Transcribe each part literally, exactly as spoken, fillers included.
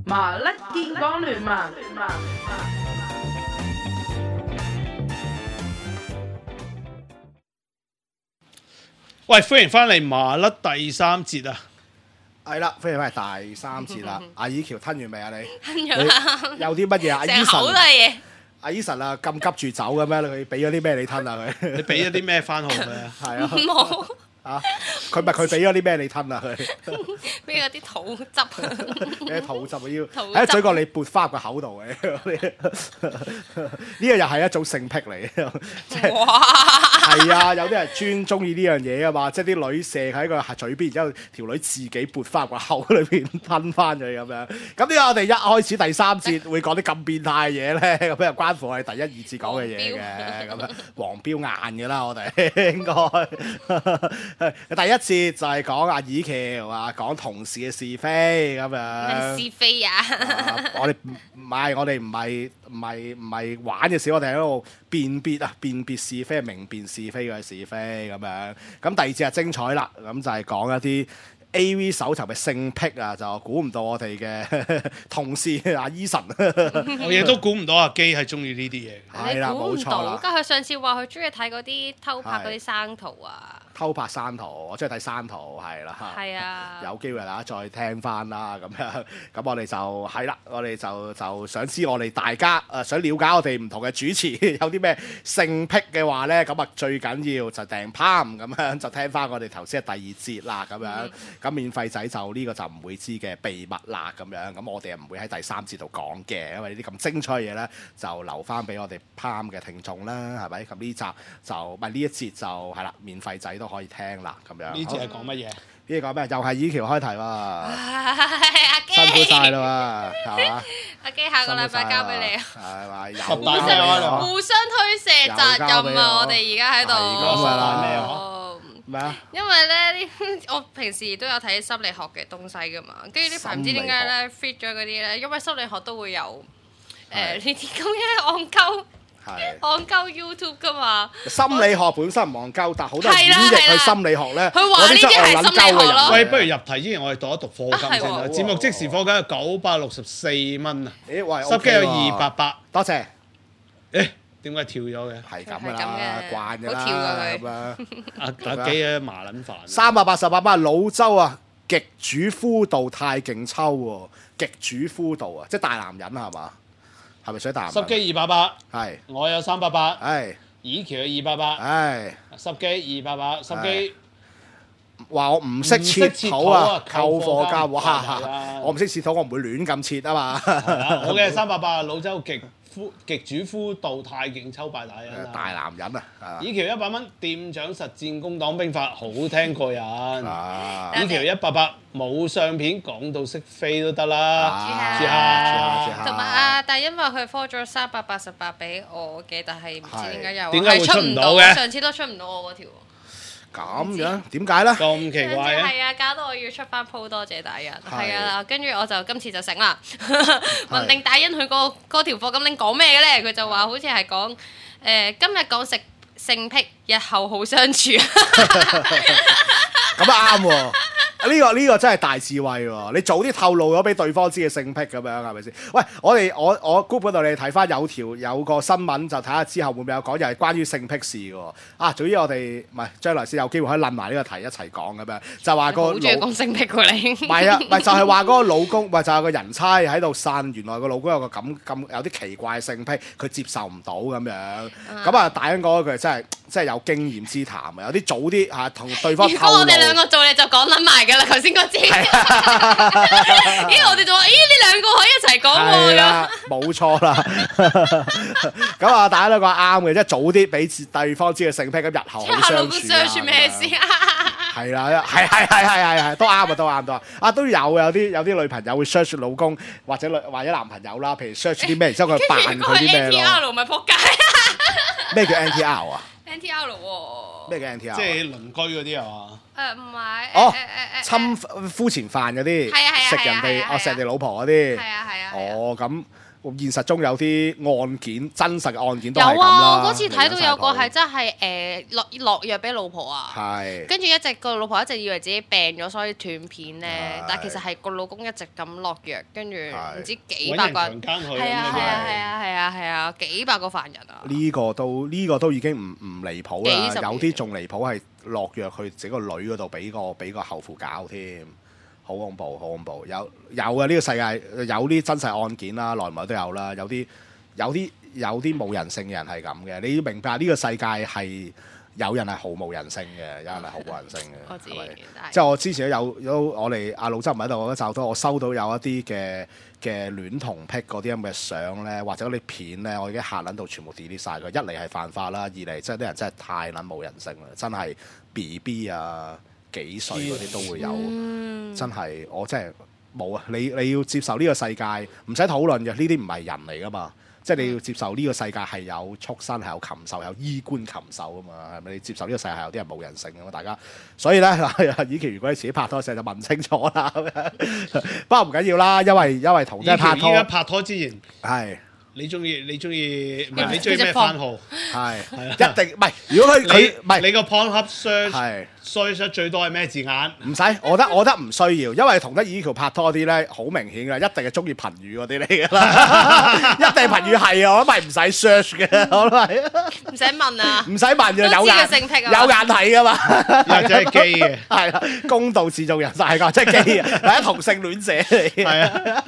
麻甩結光聯盟。 喂，歡迎翻嚟麻甩第三節啊！ 係啦，歡迎翻嚟第三節啦。阿以喬吞完未啊？你吞咗啦， 有啲乜嘢啊？阿成口都係嘢。 阿 Eason 啊，咁急住走嘅咩？佢俾咗啲咩你吞啊？佢你俾咗啲咩番號佢啊？ 係啊， 冇啊，佢咪佢俾咗啲咩你吞啊？佢邊有啲土汁？ 俾啲肚汁啊要肚汁喺嘴角你撥翻個口度嘅。呢個又係一種性癖嚟嘅，即係哇！ 係啊，有啲人專中意呢樣嘢啊嘛，即係啲女射喺個嘴邊，然之後條女自己撥翻個口裏邊吞翻佢咁樣。咁點解我哋一開始第三節會講啲咁變態嘅嘢咧？咁又關乎我哋第一二節講嘅嘢嘅，咁樣黃標硬嘅啦，我哋應該。第一節就係講阿以喬啊，講同事嘅是非咁樣。 咩是非啊？ 啊我哋唔唔係，我哋唔係唔係唔係玩嘅事，我哋喺度辨別啊，辨別是非，明辨是非嘅是非咁樣。咁第二節就精彩啦，咁就係講一啲 A V 搜尋嘅性癖啊，就估唔到我哋嘅同事阿 Eason， 我亦都估唔到阿基係中意呢啲嘢嘅。 係啦， 你估唔冇錯啦。 到㗎，佢上次話佢中意睇嗰啲偷拍嗰啲生圖啊。 偷拍山圖，我中意睇山圖，係啦。 係啊。 有機會大家再聽翻啦，咁樣咁我哋就係啦，我哋就就想知我哋大家誒、呃、想了解我哋唔同嘅主持有啲咩性癖嘅話咧，咁啊最緊要就訂 Palm 咁樣就聽翻我哋頭先嘅第二節啦，咁樣咁、嗯、免費仔就呢、這個就唔會知嘅秘密啦，咁樣咁我哋又唔會喺第三節度講嘅，因為呢啲咁精彩嘅嘢咧就留翻俾我哋 Palm 嘅聽眾啦，係咪？咁呢集就唔係呢一節就係啦，免費仔都可以聽啦，咁樣。 呢節係講乜嘢？ 呢個講咩？又係以喬開題喎， 阿基辛苦晒啦喎，係嘛？ 阿基下個禮拜交俾你啊！ 係嘛？又十八互咩啊相互相推卸責任啊！我哋而家喺度。 係咁噶啦咩啊？ 咩啊？ 因為咧，呢我平時都有睇心理學嘅東西噶嘛，跟住呢排唔知點解咧 fit 咗嗰啲咧，因為心理學都會有誒呢啲咁嘅戇鳩係戇鳩 YouTube 噶嘛。 心理學本身唔戇鳩，但好多人演係啦繹去心理學咧， 佢話呢啲係心理學咯嗰啲喂，不如入題之前，我哋讀一讀課金先啦。 啊係喎節目即時課金係九百六十四蚊啊， 咦喂， 濕機有二百八。 多謝。 誒點解跳咗嘅？ 係咁噶係咁啦， 嘅慣㗎好跳㗎啦， 佢咁樣。 阿阿基嘅麻撚煩。 三百八十八蚊，老周啊，極主夫道太勁抽喎，極主夫道啊，即係大男人係嘛？係咪水大男人？ 濕機二百八， 係， 我有三百八， 唉以喬有二百八， 唉。 濕機二百八，濕機話我唔識切土啊，扣貨價，哇！ 係啊我唔識切土，我唔會亂咁切啊嘛。 我嘅三百八，老周極夫極主夫道太勁抽敗大人啦。 大男人啊，係嘛以喬一百蚊，店長實戰攻黨兵法，好聽過癮。 啊以喬一百八，冇相片講到識飛都得啦。 啊住下住下同埋啊，但係因為佢 call 咗三百八十八俾我嘅，但係唔知點解又點解會係出唔到嘅我上次都出唔到我嗰條喎。 咁樣點解咧？ 咁奇怪啊！ 係啊，搞到我要出翻鋪，多謝大人。 係係啊，跟住我就今次就醒啦。問定大人佢嗰嗰條課金拎講咩嘅咧？佢就話好似係講誒今日講食性癖，日後好相處。 咁啊啱喎。呢、個呢、個真係大智慧喎！你早啲透露咗俾對方知嘅性癖咁樣係咪先？喂，我哋我我 group 嗰度你睇翻有條有個新聞，就睇下之後會唔會有講，又係關於性癖事嘅喎。啊，總之我哋唔係將來先有機會可以論埋呢個題一齊講咁樣，就話個好中意老講性癖喎你。 唔係啊，唔係就係話嗰個老公，唔係就係個人差喺度呻，原來個老公有個咁咁有啲奇怪嘅性癖，佢接受唔到咁樣。咁啊，大恩講嗰句真係真係有經驗之談啊！有啲早啲嚇同對方如透露。 果我哋兩個做你就講撚埋㗎啦，頭先嗰節。咦，我哋就話，咦，呢兩個可以一齊講喎係啦，冇錯啦。咁啊，大家都講啱嘅，即係早啲俾對方知嘅性癖，咁日後好相處啊。 相處咩事啊？ 係啦，係係係係係係，都啱啊，都啱都啱。啊，都有有啲有啲女朋友會 search 老公或者女或者男朋友啦，譬如 search 啲咩，然之後佢扮佢啲咩 N T 咯。 R 咪撲街咩叫 N T R 啊？ ，N T R 喎。 咩叫 N T R？ 即係鄰居嗰啲係嘛？ 誒唔係。 哦誒誒誒誒侵夫前犯嗰啲， 係啊係啊食人係啊係啊哋哦食人哋老婆嗰啲。 係啊係啊係啊。 哦咁現實中有啲案件真實嘅案件都有係咁啦。 啊！我嗰次睇到有個係真係誒落落藥俾老婆啊， 係跟住一直個老婆一直以為自己病咗，所以斷片咧係。 但係其實係個老公一直咁落藥，跟住唔知幾揾百個人。 人強姦佢係啊咁樣係啊係啊係啊係啊，幾百個犯人啊！ 呢個都呢、個都已經唔唔離譜啦， 幾十年有啲仲離譜係落藥去自己個女嗰度俾個俾個後父搞添。好恐怖，好恐怖！有有啊！呢、個世界有啲真實案件啦，來唔來都有啦。有啲有啲有啲冇人性嘅人係咁嘅。你要明白呢個世界係有人係毫無人性嘅，有人係毫無人性嘅。 我知係咪但係即係我之前有有我哋阿老周唔喺度，我覺得就多我收到有一啲嘅嘅戀童癖嗰啲咁嘅相咧，或者嗰啲片咧，我已經嚇撚到全部 delete 晒佢。一嚟係犯法啦，二嚟即係啲人真係太撚冇人性啦，真係 B B 啊〜幾歲嗰啲都會有， 嗯、 真係我真係冇啊！你你要接受呢個世界，唔使討論嘅，呢啲唔係人嚟噶嘛，即係你要接受呢個世界係有畜生、係有禽獸、有衣冠禽獸啊嘛，係咪？你接受呢個世界係有啲人冇人性噶嘛，大家，所以咧，以期如果你自己拍拖嘅時候就問清楚啦。不過唔緊要啦，因為因為同即係拍拖， 依家拍拖之前係。 你中意你中意唔係你中意咩番號？ 係一定唔係。如果佢佢唔係你個 Pornhub search 係 search 最多係咩字眼？ 唔使，我覺得我覺得唔需要，因為同得以條拍拖啲咧，好明顯㗎，一定係中意頻語嗰啲嚟㗎啦，一定頻語係啊，我諗係唔使 search 嘅，我諗係唔使問啊， 唔使問嘅，有眼性癖啊有眼睇㗎嘛， 或者係基嘅， 係啦，公道自做人曬㗎，即係基啊，係一同性戀者嚟嘅， 係啊。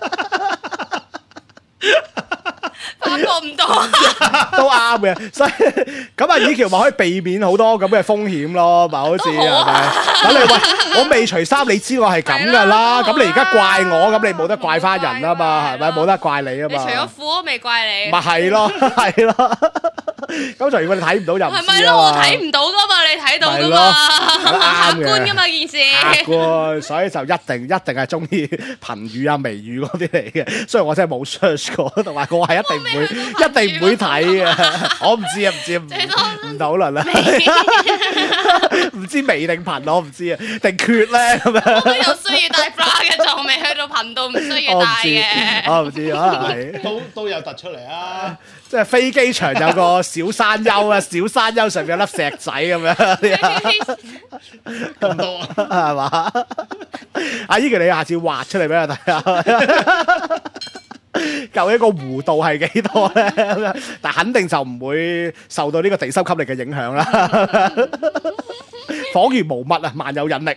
發覺唔到， 都啱嘅，所以咁啊，以橋咪可以避免好多咁嘅風險咯，咪好似係咪？咁你喂，我未除衫，你知我係咁噶啦，咁你而家怪我，咁你冇得怪翻人啊嘛，係咪？冇得怪你啊嘛。 你除咗褲都未怪你， 咪係咯，係咯。咁就如果你睇唔到就唔係咪咯？ 知啊我嘛。 睇唔到噶嘛，你睇到噶係嘛， 咯客觀噶嘛件事。 客觀，所以就一定一定係中意頻語啊、微語嗰啲嚟嘅。雖然我真係冇 search 過，同埋我係一定唔會，一定唔會睇嘅。我唔知啊，唔知唔唔討論啦。唔知微定頻，我唔知啊，定缺咧咁樣。 我都有需要戴 bra 嘅，仲未去到頻道唔需要戴嘅。 我唔知，可能係都都有突出嚟啊！ 即係飛機場有個小山丘啊，小山丘上面有粒石仔咁樣， 咁多啊， 係嘛？阿依琪，你下次畫出嚟俾我睇下，究竟個弧度係幾多咧？但肯定就唔會受到呢個地心吸力嘅影響啦。恍如無物啊，萬有引力。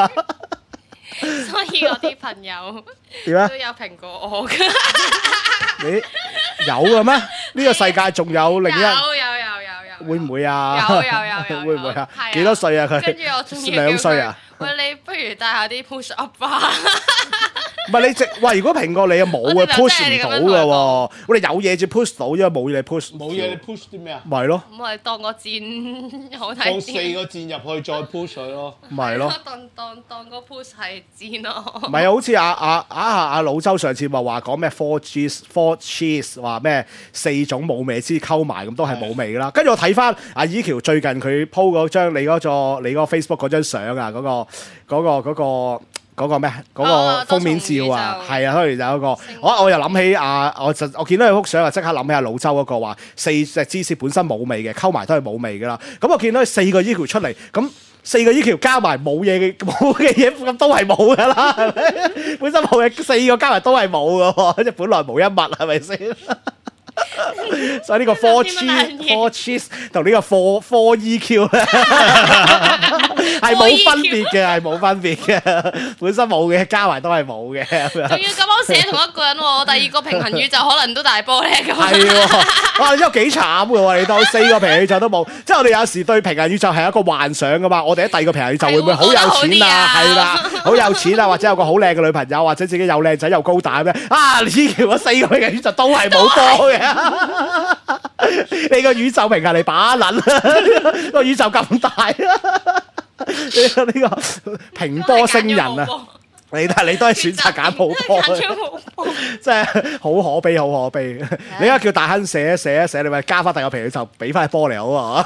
所以我啲朋友點啊？ 都有評過我㗎。 你有嘅咩？呢個世界仲有另一有有有有有。 會唔會啊？ 有有有有。 會唔會啊？ 係啊幾多歲啊？佢跟住我仲要兩歲啊？ 喂，你不如帶下啲 push up 啊！ 唔係你直喂，如果蘋果你又冇嘅我知道 push 唔到即係你咁樣嘅喎，我哋有嘢至 push 到，因為冇嘢你 push 冇嘢你 push 啲咩啊？ 咪係咯， 咁我哋當個箭好睇放四啲。 個箭入去再 push 佢咯。 咪係咯。 當當當個 push 係箭咯。 唔係啊，好似阿阿阿阿老周上次咪話講咩 four cheese four cheese 話咩四種冇味之溝埋咁都係冇味㗎啦。跟住我睇翻阿以喬最近佢 po 嗰張你嗰個你嗰個 Facebook 嗰張相啊，嗰個嗰個嗰個。嗰個咩？嗰、 哦、 個封面照啊，係啊，跟住有一個， 星我我又諗起啊，我就我見到佢幅相啊，即刻諗起阿老周嗰個話四隻芝士本身冇味嘅，溝埋都係冇味噶啦。咁我見到佢四個 E Q 出嚟，咁四個 E Q 加埋冇嘢嘅冇嘅嘢，咁都係冇噶啦，係咪？本身冇嘅四個加埋都係冇噶喎，即係本來無一物，係咪先？所以呢個 four cheese four cheese 同呢個 four four E Q 咧係冇分別嘅，係冇分別嘅，本身冇嘅加埋都係冇嘅。仲要咁啱寫同一個人喎，第二個平衡宇宙可能都大波咧咁。 係喎，哇！你真係幾慘嘅喎，你當四個平衡宇宙都冇，即係我哋有時對平衡宇宙係一個幻想噶嘛。我哋喺第二個平衡宇宙會唔會好有錢啊？係啦，好有錢啊，或者有個好靚嘅女朋友，或者自己又靚仔又高大咩？啊！呢條嗰四個平衡宇宙都係冇波嘅。你個宇宙平衡你把撚，個宇宙咁大，呢個呢個平波星人啊！你但係你都係選擇揀冇波，真係好可悲，好可悲。你而家叫大亨寫一寫一寫，你咪加翻第二個平衡宇宙俾翻波嚟好啊！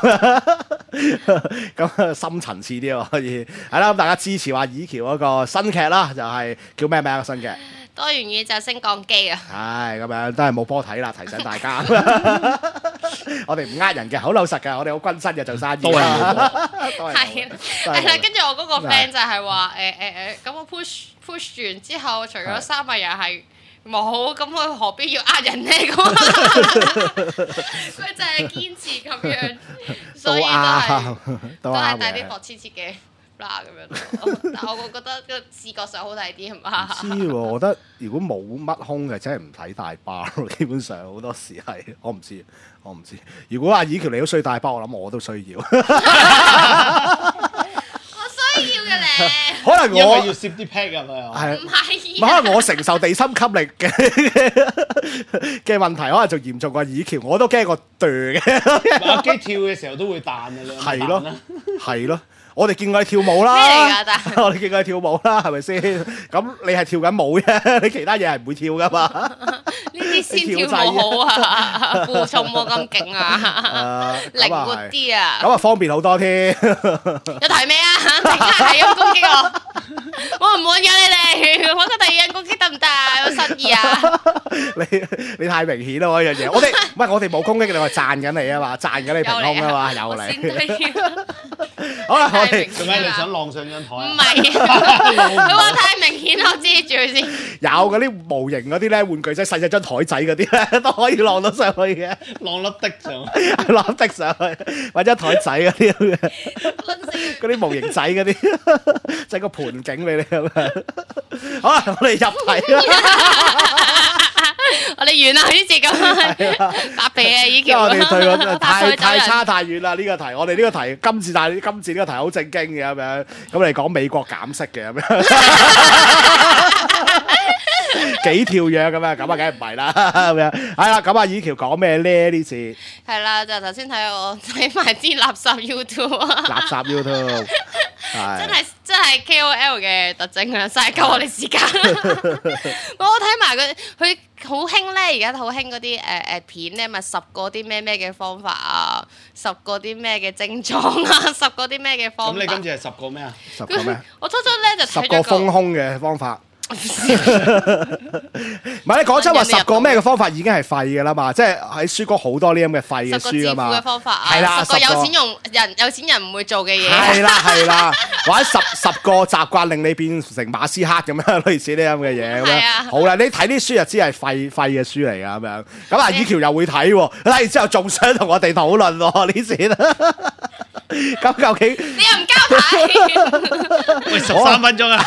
咁深層次啲可以係啦。咁大家支持話以喬嗰個新劇啦，就係叫咩名啊？新劇多完嘢就升降機啊！ 唉，咁樣都係冇波睇啦，提醒大家。我哋唔呃人嘅，好老實嘅，我哋好均真嘅做生意。 都係冇波。 都係係係啦，跟住我嗰個 friend 就係話誒誒誒，咁我 push push 完之後，除咗三日又係冇，咁佢何必要呃人呢？咁佢就係堅持咁樣，所以都係都係帶啲薄黐黐嘅。啦咁樣，但係我覺得個視覺上好睇啲係嘛？ 唔知喎，我覺得如果冇乜空嘅，真係唔睇大巴咯。基本上好多時係，我唔知，我唔知。如果阿以喬你都需要大巴，我諗我都需要。 我需要嘅咧。 可能我因為要攝啲 pack 入去啊。 係唔係？ 可能我承受地心吸力嘅嘅問題，可能仲嚴重過以喬，我都驚個墮嘅。 阿基跳嘅時候都會彈嘅，你有冇彈係咯啊？， 係咯。我哋見過你跳舞啦， 咩嚟㗎但係我哋見過你跳舞啦，係咪先？咁你係跳緊舞啫，你其他嘢係唔會跳噶嘛？ 呢啲先跳舞好啊，負重冇咁勁啊，靈活啲啊。 咁啊方便好多添。 有題咩啊？陣間係咁攻擊我，我唔滿意你哋，揾個第二人攻擊得唔得啊？有失意啊！ 你你太明顯啦！嗰樣嘢，我哋唔係我哋冇攻擊你，我係讚緊你啊嘛，讚緊你平胸啊嘛，有嚟。好啦，我哋做咩你想晾上張台唔啊？ 係，佢話太明顯，我遮住佢先。 有嗰啲模型嗰啲咧，玩具仔細細張台仔嗰啲咧，都可以晾到上去嘅， 晾粒的上， 晾的上去，或者台仔嗰啲咁嘅，嗰啲模型仔嗰啲，整個盤景俾你咁樣。好啦，我哋入題啦。 我哋完啦呢節咁，發脾啊以喬， 因為我哋對個太搭水走人太差太遠啦呢個題，我哋呢個題今次但係今次呢個題好正經嘅咁樣，咁嚟講美國減息嘅咁樣，幾跳躍咁樣，咁啊梗係唔係啦咁樣，係啦，咁啊以喬講咩咧呢次？ 係啦，就頭先睇我睇埋啲垃圾 YouTube 啊， 垃圾 YouTube， 真係真係 K O L 嘅特徵啊，嘥鳩我哋時間。我睇埋佢佢。好興咧，而家好興嗰啲誒誒片咧，咪十個啲咩咩嘅方法啊，十個啲咩嘅症狀啊，十個啲咩嘅方法。 咁你今次係十個咩啊？ 十個咩？ 我初初咧就睇咗十個豐胸嘅方法。唔係你講真話，十個咩嘅方法已經係廢嘅啦嘛，即係喺書局好多呢咁嘅廢嘅書啊嘛。 十個致富嘅方法啊， 係啦， 十個有錢用人有錢人唔會做嘅嘢。 係啦係啦，或者十十個習慣令你變成馬斯克咁樣，類似呢咁嘅嘢咁樣。 係啊好啦，你睇啲書就知係廢廢嘅書嚟噶咁樣。咁啊，以喬又會睇喎，睇完之後仲想同我哋討論喎呢次。咁究竟你又唔交牌？ 喂，十三分鐘啊！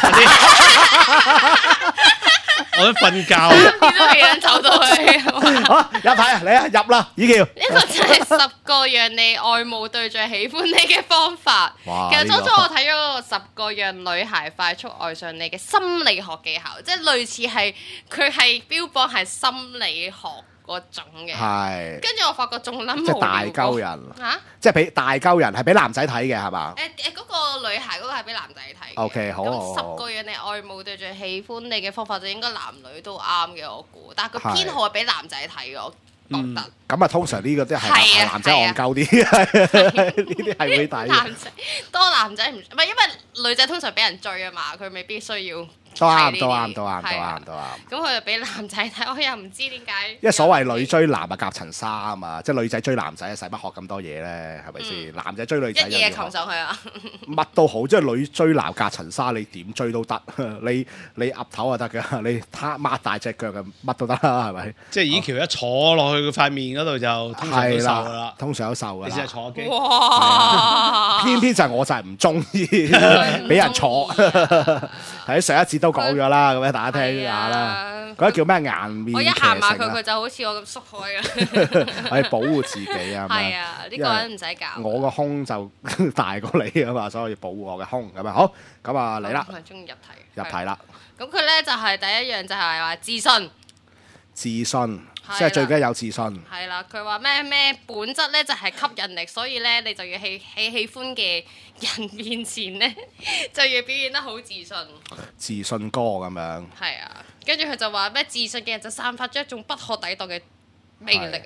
我都瞓覺。 點都未人走到去。 好入睇啊，嚟啊入啦，以喬。 呢個就係十個讓你愛慕對象喜歡你嘅方法。 哇其實初初呢個我睇咗嗰個十個讓女孩快速愛上你嘅心理學技巧，即係類似係佢係標榜係心理學嗰種嘅。 係。 跟住我發覺仲諗即係大鳩人。 嚇？ 即係俾大鳩人係俾男仔睇嘅係嘛？ 誒誒，嗰個女孩嗰個係俾男仔睇嘅。 OK，好好好咁十個讓你愛慕對象喜歡你嘅方法就應該男女都啱嘅，我估。但係佢編號係俾男仔睇嘅，我覺得。 咁啊，通常呢個都係係啊男仔戇鳩啲，呢啲係會睇。 男仔多男仔唔唔係因為女仔通常俾人追啊嘛，佢未必需要。 都啱，都啱，都啱，都係啊啱，都啱。 咁佢就俾男仔睇，我又唔知點解。 因為所謂女追男啊，夾層紗啊嘛，即係女仔追男仔啊，使乜學咁多嘢咧？係咪先？男仔追女仔一夜又要學擒上去啊！ 乜都好，即係女追男隔層紗，你點追都得。你你岌頭就得㗎，你攤擘大隻腳嘅乜都得啦，係咪？ 即係以喬一坐落去佢塊面嗰度就通常都瘦㗎啦。 通常都瘦㗎你試下啦。 坐機。 哇！ 偏偏就係我就係唔中意俾人坐。喺上一節都講咗啦，咁樣大家聽下啦。嗰啲叫咩顏面我一騎行埋佢， 乘啊佢就好似我咁縮開啊！ 係保護自己啊。 係啊，呢個人唔使教。 我個胸就大過你啊嘛，所以我要保護我嘅胸咁啊。好，咁啊嚟啦， 我係中意入題。 入題啦。 咁佢咧就係第一樣就係話自信。 自信， 係即係最緊要有自信。 係啦，佢話咩咩本質咧就係吸引力，所以咧你就要喺喺喜歡嘅人面前咧就要表現得好自信。 自信歌咁樣。 係啊，跟住佢就話咩自信嘅人就散發咗一種不可抵擋嘅魅力啊！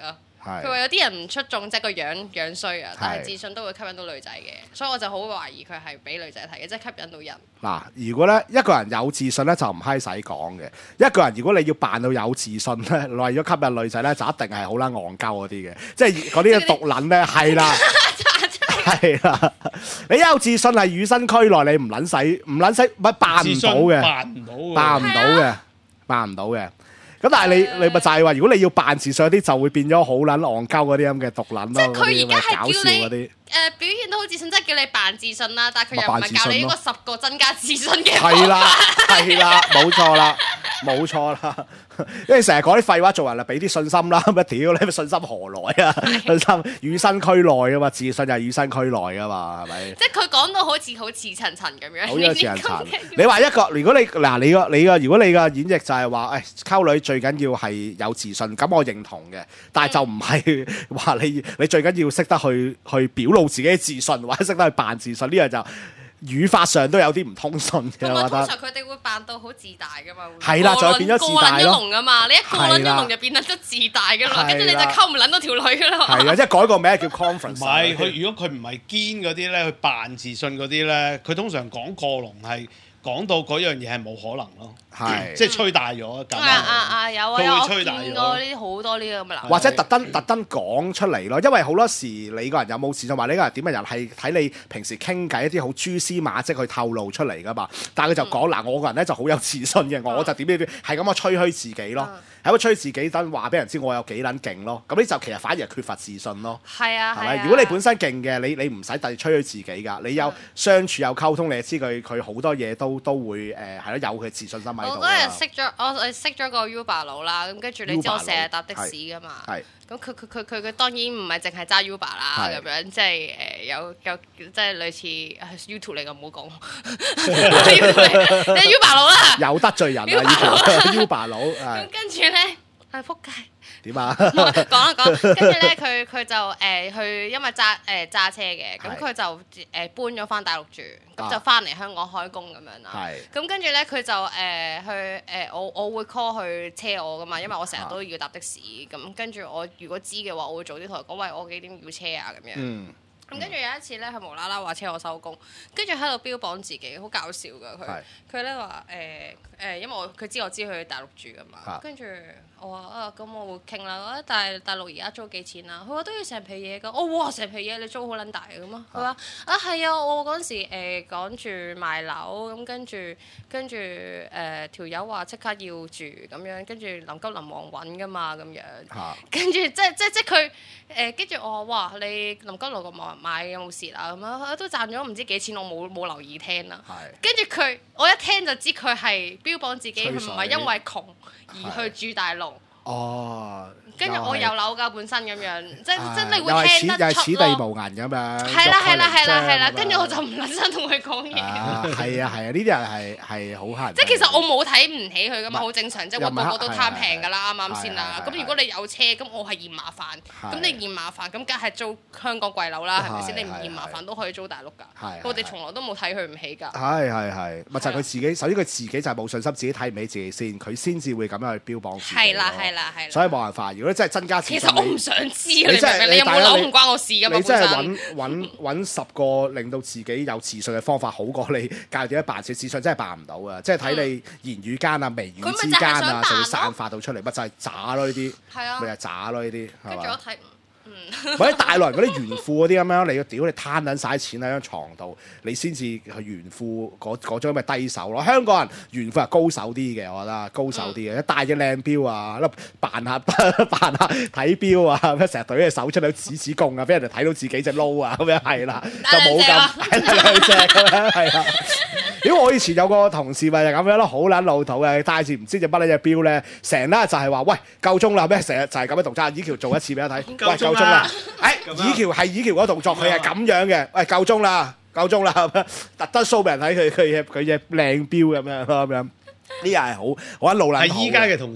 佢話有啲人唔出眾，即係個樣樣衰啊，但係自信都會吸引到女仔嘅，所以我就好懷疑佢係俾女仔睇嘅，即係吸引到人。 嗱，如果咧一個人有自信咧，就唔閪使講嘅。一個人如果你要扮到有自信咧，為咗吸引女仔咧，就一定係好撚戇鳩嗰啲嘅，即係嗰啲毒撚咧，係啦。係啦，你有自信係與生俱來，你唔撚使唔撚使乜扮唔到嘅， 扮唔到， 扮唔到嘅，扮唔到嘅。咁但係你你咪就係話，如果你要扮自信啲，就會變咗好撚戇鳩嗰啲咁嘅毒撚咯。 即係佢而家係搞笑叫你嗰啲誒表現得好自信，即係叫你扮自信啦。但係佢又唔係教你呢個十個增加自信嘅方法。 係啦，係啦，冇錯啦，冇錯啦。因為成日講啲廢話，做人啊，俾啲信心啦。乜屌你，信心何來啊？信心與生俱來噶嘛，自信就係與生俱來噶嘛，係咪？ 即係佢講到好似好似層層咁樣。 好似似層層。你話一個，如果你嗱你個你個，如果你個演繹就係話，誒溝女最緊要係有自信，咁我認同嘅。但係就唔係話你你最緊要識得去去表露自己嘅自信，或者識得去扮自信，呢樣就語法上都有啲唔通順嘅。我覺得通常佢哋會扮到好自大噶嘛。 係啦，就係變咗自大咯。 過撚咗龍噶嘛，你一過撚咗龍就變得咗自大噶啦，跟住你就溝唔撚到條女噶啦。 係啊，即係改個名叫 conference。唔係佢如果佢唔係堅嗰啲咧，佢扮自信嗰啲咧，佢通常講過龍係講到嗰樣嘢係冇可能咯。係即係吹大咗。 啊啊啊有啊有，我見過呢啲好多呢啲咁嘅男。 或者特登特登講出嚟咯，因為好多時你個人有冇自信，話你個人點嘅人係睇你平時傾偈一啲好蛛絲馬跡去透露出嚟噶嘛。但係佢就講嗱，我個人咧就好有自信嘅，我就點點點，係咁樣吹噓自己咯，係咁吹自己，等話俾人知我有幾撚勁咯。咁呢就其實反而係缺乏自信咯。 係啊，係咪？如果你本身勁嘅，你你唔使特意吹噓自己㗎，你有相處有溝通，你就知佢佢好多嘢都都會誒係咯，有佢自信心喺度。 我嗰日識咗我誒識咗個 Uber 佬啦，咁跟住你知我成日搭的士㗎嘛，咁佢佢佢佢佢當然唔係淨係揸 Uber 啦，咁樣即係誒有有即係類似 YouTube 嚟嘅，唔好講，你 Uber 佬啦， 有得罪人啊 Uber 佬， 咁跟住咧係撲街。 點啊？ 講一講，跟住咧佢佢就誒去，因為揸誒揸車嘅，咁佢就誒搬咗翻大陸住，咁就翻嚟香港開工咁樣啦。咁跟住咧佢就誒去誒我我會 call 去車我噶嘛，因為我成日都要搭的士。咁跟住我如果知嘅話，我會早啲同佢講，喂，我幾點要車啊咁樣。嗯。咁跟住有一次咧，佢無啦啦話車我收工，跟住喺度標榜自己，好搞笑噶佢。佢咧話誒誒，因為我佢知我知佢去大陸住噶嘛，跟住我話啊，咁我會傾啦。但係大陸而家租幾錢啊？佢話都要成皮嘢噶。哦，哇，成皮嘢你租好撚大嘅嘛？佢話啊係啊，我嗰陣時誒趕住賣樓，咁跟住跟住誒條友話即刻要住咁樣，跟住臨急臨忙揾噶嘛咁樣。跟住即即即佢誒跟住我話哇，你臨急臨忙買有冇蝕啊？咁樣都賺咗唔知幾錢，我冇冇留意聽啦。跟住佢，我一聽就知佢係標榜自己，佢唔係因為窮而去住大陸。哦。跟住我有樓㗎本身咁樣，即即你會聽得出咯。 又係此地無銀咁樣。 係啦係啦係啦係啦，跟住我就唔撚想同佢講嘢。 係啊係啊，呢啲人係係好乞人。 即係其實我冇睇唔起佢㗎嘛，好正常，即係個個都貪平㗎啦，啱啱先啦。咁如果你有車，咁我係嫌麻煩，咁你嫌麻煩，咁梗係租香港貴樓啦，係咪先？你唔嫌麻煩都可以租大陸㗎。我哋從來都冇睇佢唔起㗎。 係係係，咪就係佢自己。首先佢自己就係冇信心，自己睇唔起自己先，佢先至會咁樣去標榜自己。 係啦係啦係啦。 所以冇辦法，如果真係增加自信， 其實我唔想知你明唔明？你有冇樓唔關我事㗎嘛。 你真係揾揾揾十個令到自己有自信嘅方法，好過你教人點樣扮自信，真係扮唔到啊！即係睇你言語間啊、眉宇之間啊，就會散發到出嚟，乜就係渣咯呢啲。係啊，咪就渣咯呢啲。 跟住我睇。 或者大陸人嗰啲炫富嗰啲咁樣，你要屌你攤撚晒錢喺張床度，你先至去炫富嗰嗰種咁嘅低手咯。香港人炫富係高手啲嘅，我覺得高手啲嘅，一戴隻靚錶啊，扮下扮下睇錶啊，咁成日懟隻手出嚟指指供啊，俾人哋睇到自己隻撈啊，咁樣係啦，就冇咁兩隻咁樣係啦。如果我以前有個同事咪就咁樣咯，好撚老土嘅，戴住唔知隻乜撚隻錶咧，成日就係話喂夠鐘啦咩？成日就係咁嘅動作，以喬做一次俾我睇，喂夠鐘啦！誒以喬係以喬嗰個動作，佢係咁樣嘅，喂夠鐘啦，夠鐘啦，特登 show 俾人睇佢佢佢隻靚錶咁樣咯咁樣。呢又係好，我一路撚。 係依家嘅同事啊？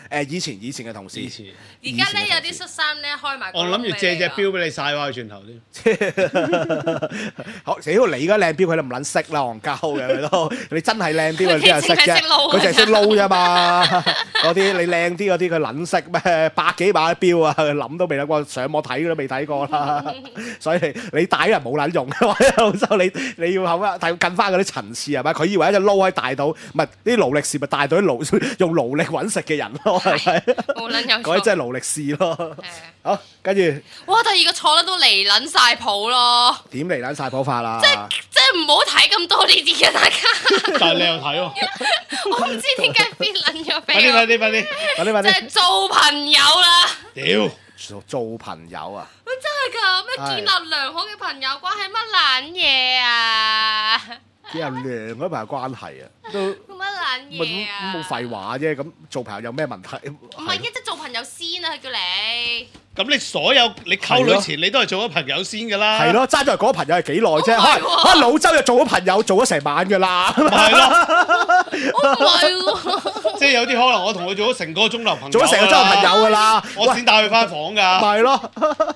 誒以前以前嘅同事。 而家咧有啲恤衫咧開埋。 我諗住借隻錶俾你曬翻去轉頭添。 好，屌你而家靚錶佢都唔撚識啦，戇鳩嘅佢都。你真係靚啲，佢邊人識啫？佢淨係識撈啫嘛。嗰啲你靚啲嗰啲佢撚識咩？百幾萬嘅錶啊，諗都未諗過，上網睇都未睇過啦。所以你戴人冇撚用嘅，澳洲你你要後啊，但係近翻嗰啲層次係咪？佢以為一隻撈可以帶到，唔係啲勞力士咪帶到啲勞用勞力揾食嘅人咯，係咪？ 冇撚有錯。 嗰啲真係勞力士咯。好，跟住。 哇！第二個坐得都離撚晒譜咯。 點離撚晒譜法啦？ 即即係唔好睇咁多呢啲嘅，大家。 但係你又睇喎。 我唔知點解變撚咗俾我。快啲快啲快啲！ 快啲快啲！ 即係做朋友啦。 屌！ 做做朋友啊！ 喂，真係㗎，咩建立良好嘅朋友關係乜撚嘢啊？ 建立良好嘅朋友關係啊，都乜撚嘢啊？ 冇廢話啫，咁做朋友有咩問題？ 唔係，即係做朋友先啊！佢叫你。 咁你所有你溝女前你都係做咗朋友先㗎啦。 係咯，爭在嗰個朋友係幾耐啫？可能可能老周又做咗朋友，做咗成晚㗎啦。 係咯。 唔係喎。 即係有啲可能我同佢做咗成個鐘頭朋友。 做咗成個鐘頭朋友㗎啦。 我先帶佢翻房㗎。 係咯。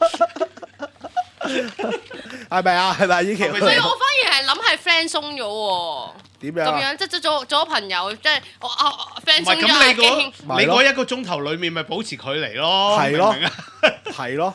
係咪啊？係咪依期？ 所以我反而係諗係 friend 鬆咗喎。 點樣？ 咁樣即係做做咗朋友，即係我啊 friend 鬆咗。 唔係咁，你嗰你嗰一個鐘頭裡面咪保持距離咯。 係咯，係咯。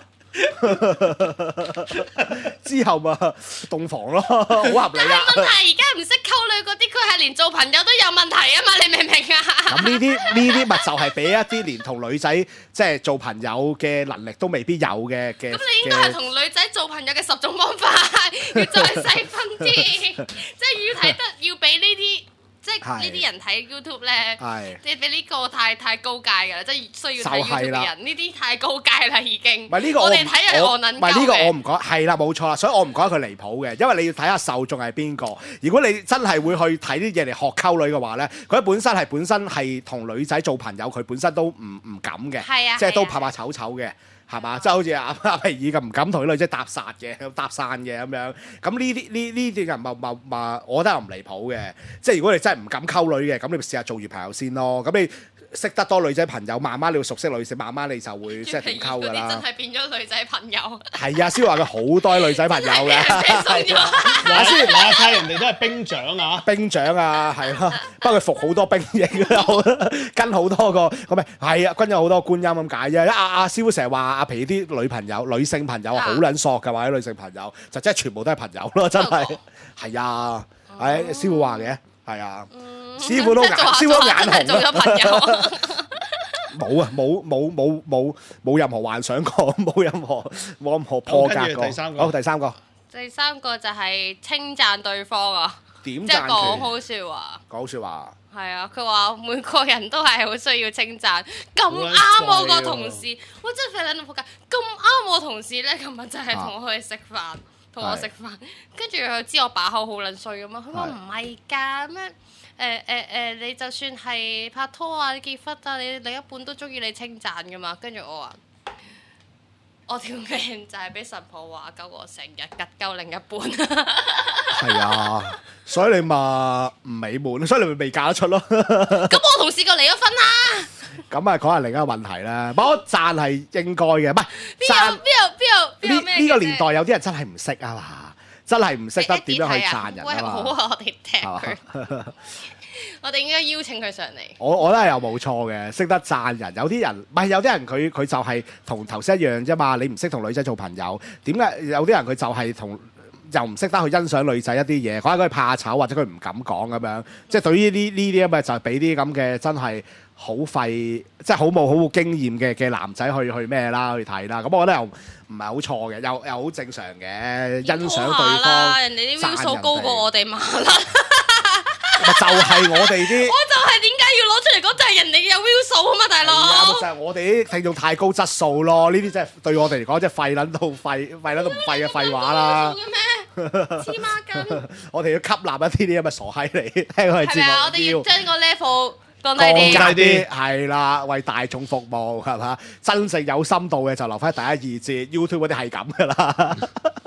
之後咪洞房咯，好合理啊！ 但係問題而家唔識溝女嗰啲，佢係連做朋友都有問題啊嘛！你明唔明啊？ 咁呢啲呢啲咪就係俾一啲連同女仔即係做朋友嘅能力都未必有嘅嘅。咁你應該係同女仔做朋友嘅十種方法，要再細分啲，即係要睇得要俾呢啲。即係呢啲人睇 YouTube 咧，即係俾呢個太太高階㗎啦，即係需要睇 YouTube 嘅人，呢啲太高階啦已經。 唔係呢個我哋睇係我撚鳩嘅。 唔係呢個我唔講，係啦冇錯啦，所以我唔覺得佢離譜嘅，因為你要睇下受眾係邊個。如果你真係會去睇啲嘢嚟學溝女嘅話咧，佢本身係本身係同女仔做朋友，佢本身都唔唔敢嘅，即係都怕怕醜醜嘅。係嘛？即係好似阿阿皮爾咁唔敢同啲女仔搭訕嘅，搭訕嘅咁樣。咁呢啲呢呢啲人咪咪咪，我覺得又唔離譜嘅。即係如果你真係唔敢溝女嘅，咁你咪試下做住朋友先咯。咁你識得多女仔朋友，慢慢你會熟悉女性，慢慢你就會即係點溝㗎啦。 真係變咗女仔朋友。 係啊，蕭話佢好多女仔朋友嘅。 阿蕭話曬人哋都係兵長啊， 兵長啊，係咯，不過佢服好多兵役，跟好多個咁咪係啊，跟咗好多觀音咁解啫。阿阿蕭成日話阿皮啲女朋友、女性朋友好撚索㗎，話啲女性朋友就真係全部都係朋友咯，真係係啊，係師傅話嘅，係啊，師傅都眼師傅都眼紅做咗朋友。 冇啊，冇冇冇冇冇任何幻想過，冇任何冇任何破格過。 第三個， 好，第三個。 第三個就係稱讚對方啊， 點讚佢？ 即係講好説話。 講好説話。 係啊，佢話每個人都係好需要稱讚。咁啱我個同事，我真係廢撚到仆街。咁啱我同事咧，琴日就係同我去食飯，同我食飯，跟住佢知我把口好撚衰咁嘛，佢話唔係㗎咩？誒誒誒，你就算係拍拖啊、結婚啊，你另一半都中意你稱讚㗎嘛。跟住我話，我條命就係俾神婆話鳩我成日吉鳩另一半。 係啊，所以你咪唔美滿，所以你咪未嫁得出咯。 咁我同事個離咗婚啦。 咁啊，講下另一個問題啦。不過讚係應該嘅，唔係讚。邊有邊有邊有咩？ 呢呢個年代有啲人真係唔識啊嘛，真係唔識得點樣去讚人啊嘛。 好啊，我哋踢佢。我哋應該邀請佢上嚟。 我我覺得係有冇錯嘅，識得讚人。有啲人唔係有啲人佢佢就係同頭先一樣啫嘛。你唔識同女仔做朋友，點解有啲人佢就係同又唔識得去欣賞女仔一啲嘢？可能佢怕醜或者佢唔敢講咁樣。即係對於呢呢啲咁嘅就係俾啲咁嘅真係好廢，即係好冇好冇經驗嘅嘅男仔去去咩啦去睇啦。咁我覺得又唔係好錯嘅，又又好正常嘅，欣賞對方。 人哋啲 view 數高過我哋嘛啦。 就係我哋啲， 我就係點解要攞出嚟講，就係人哋有 view 數啊嘛，大佬。 就係我哋啲聽眾太高質素咯，呢啲真係對我哋嚟講，即係廢撚到廢，廢撚到唔廢嘅廢話啦。 黐孖筋！ 我哋要吸納一啲啲咁嘅傻閪嚟聽佢節目。係咪啊？ 我哋要將個 level 降低啲。 降低啲係啦，為大眾服務係嘛？真正有深度嘅就留翻第一二節 YouTube 嗰啲係咁噶啦。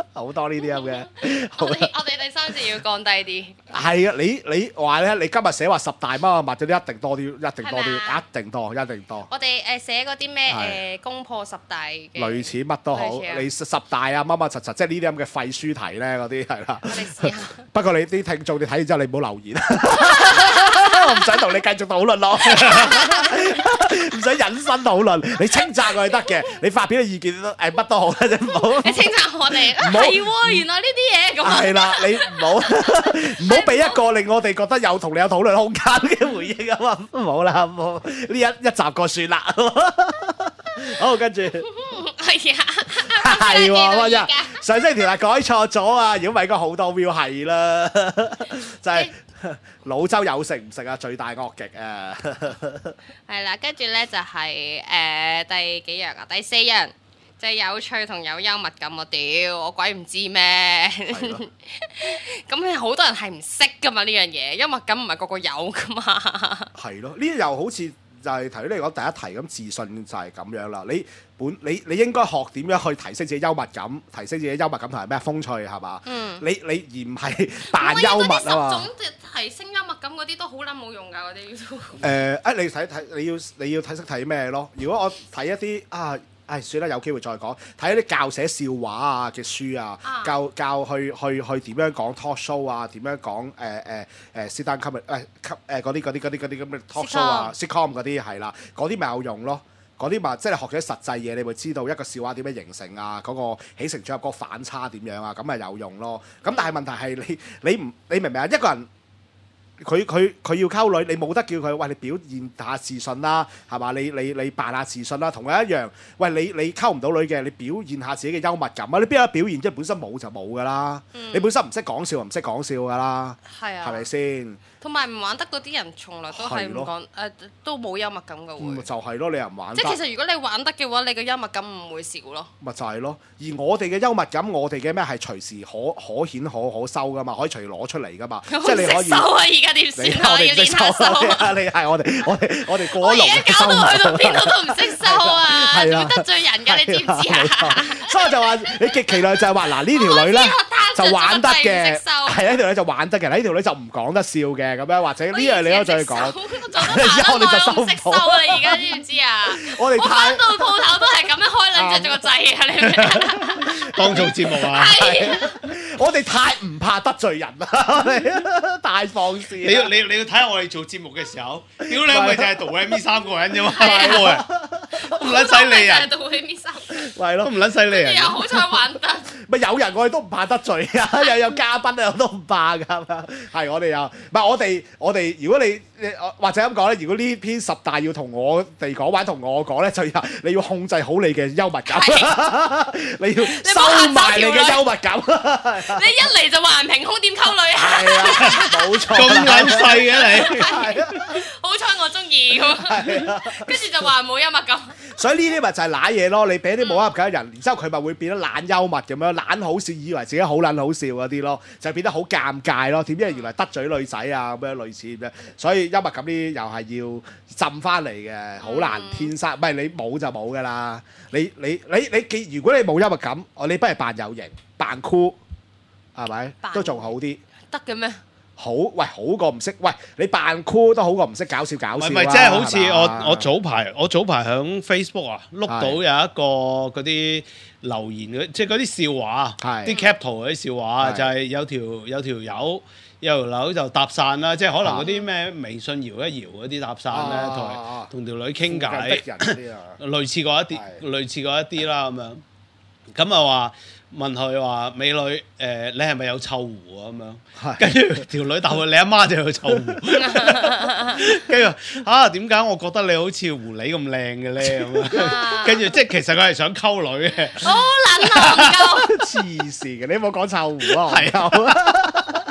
好多呢啲咁嘅。 我哋我哋第三節要降低啲。 係啊，你你話咧，你今日寫話十大乜乜物嗰啲一定多啲，一定多啲，一定多，一定多。 我哋誒寫嗰啲咩誒攻破十大嘅。 類似乜都好，你十大啊乜乜柒柒，即係呢啲咁嘅廢書題咧，嗰啲係啦。 我哋試下。 不過你啲聽眾，你睇完之後你唔好留言，我唔想同你繼續討論咯，唔想引申討論。你稱讚佢得嘅，你發表嘅意見都誒乜都好啦，唔好。 你稱讚我哋，係喎，原來呢啲嘢咁。係啦， 你唔好唔好俾一個令我哋覺得有同你有討論空間嘅回應啊嘛，唔好啦，唔好呢一一集過算啦。好，跟住係啊， 係喎，上星條係改錯咗啊！如果唔係，應該好多 view 係啦，就係老周有食唔食啊？罪大惡極啊！ 係啦，跟住咧就係誒第幾樣啊？第四樣就係有趣同有幽默感。我屌，我鬼唔知咩？咁好多人係唔識噶嘛呢樣嘢，幽默感唔係個個有噶嘛。 係咯，呢啲又好似。就係頭先你講第一題咁，自信就係咁樣啦。你本你你應該學點樣去提升自己幽默感，提升自己幽默感同埋咩風趣係嘛？嗯。你你而唔係扮幽默啊嘛。 十種提升幽默感嗰啲都好撚冇用㗎，嗰啲都。 誒啊！你睇睇你要你要睇識睇咩咯？如果我睇一啲啊〜唉，算啦，有機會再講。睇一啲教寫笑話啊嘅書啊，啊教教去去去點樣講 talk show 啊，點樣講誒誒誒 sit down comedy 誒誒嗰啲嗰啲嗰啲嗰啲咁嘅 talk show 啊 sitcom 嗰啲係啦，嗰啲咪有用咯。嗰啲咪即係學咗實際嘢，你會知道一個笑話點樣形成啊，嗰、嗰個起承轉合嗰個反差點樣啊，咁咪有用咯。咁但係問題係你你唔你明唔明啊？一個人。佢佢佢要溝女，你冇得叫佢，喂，你表現下自信啦，係嘛？你你你扮下自信啦，同佢一樣。喂，你你溝唔到女嘅，你表現下自己嘅幽默感啊！你邊有得表現？即係本身冇就冇噶啦。嗯、你本身唔識講笑就唔識講笑噶啦。係啊。係咪先？同埋唔玩得嗰啲人，從來都係唔講誒，都冇幽默感嘅喎。嗯、就係、是、咯，你又唔玩得。即係其實如果你玩得嘅話，你嘅幽默感唔會少咯。咪就係咯，而我哋嘅幽默感，我哋嘅咩係隨時可可顯可可收噶嘛，可以隨時攞出嚟噶嘛。即係你可以。收啊！而家點算啊？我要練下收啊！你係我哋我哋我哋過龍。我而家搞到去到邊度都唔識收啊！係啊，得罪人㗎，你知唔知啊？所以我就話你極其量就係話嗱，呢條女咧就玩得嘅，係呢條女就玩得嘅，呢條女就唔講得笑嘅。咁樣或者呢樣你都再講，之後我哋就收唔到啦。而家知唔知啊？我哋翻到鋪頭都係咁樣開兩隻個掣啊！你明唔明？當做節目啊！我哋太唔怕得罪人啦，大放肆。你要你你要睇下我哋做節目嘅時候，屌你咪就係杜偉咪三個人啫嘛，三個人唔撚犀利啊！杜偉咪三個人，係咯，唔撚犀利啊！又好彩玩得，咪有人我哋都唔怕得罪啊，又有嘉賓啊，我都唔怕㗎，係我哋又唔係我哋我哋如果你或者咁講咧，如果呢篇十大要同我哋講玩同我講咧，就要你要控制好你嘅幽默感，你要收埋你嘅幽默感。你一嚟就話人憑空點溝女啊？係啊，冇錯。咁撚細嘅你，好彩我中意喎。跟住就話冇幽默感。所以呢啲咪就係揦嘢咯。你俾啲冇幽默感嘅人，然之後佢咪會變得懶幽默咁樣，懶好笑，以為自己好撚好笑嗰啲咯，就變得好尷尬咯。點知原來得罪女仔啊咁樣類似咁樣。所以幽默感呢又係要浸翻嚟嘅，好難天生。唔係你冇就冇㗎啦。你你你你既如果你冇幽默感，我你不如扮有型，扮酷。係咪都仲好啲？得嘅咩？好喂，好過唔識喂，你扮酷都好過唔識搞笑搞笑。唔係即係好似我我早排我早排喺 Facebook 啊碌到有一個嗰啲留言即係嗰啲笑話，啲 cap 圖嗰啲笑話，就係有條有條友有條友就搭訕啦，即係可能嗰啲咩微信搖一搖嗰啲搭訕咧，同同條女傾偈，類似過一啲類似過一啲啦咁樣，咁啊話。問佢話：美女，誒、呃，你係咪有臭狐啊？咁樣，跟住條女答佢：你阿媽就有臭狐。跟住啊，點解我覺得你好似狐狸咁靚嘅咧？咁樣，跟住即係其實佢係想溝女嘅。好撚戇鳩！黐線嘅，你有冇講臭狐啊？係啊。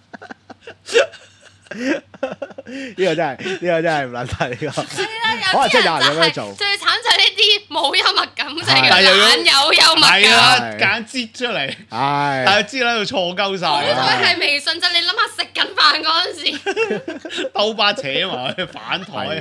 呢個真係，呢個真係唔撚睇㗎。係啊，可能真係有人咁樣做。最慘就係呢啲冇幽默感，就係懶有幽默感。係啊，揀擠出嚟。係。但係擠喺度錯鳩晒。好彩係微信啫，你諗下食緊飯嗰陣時，兜巴扯埋去反台。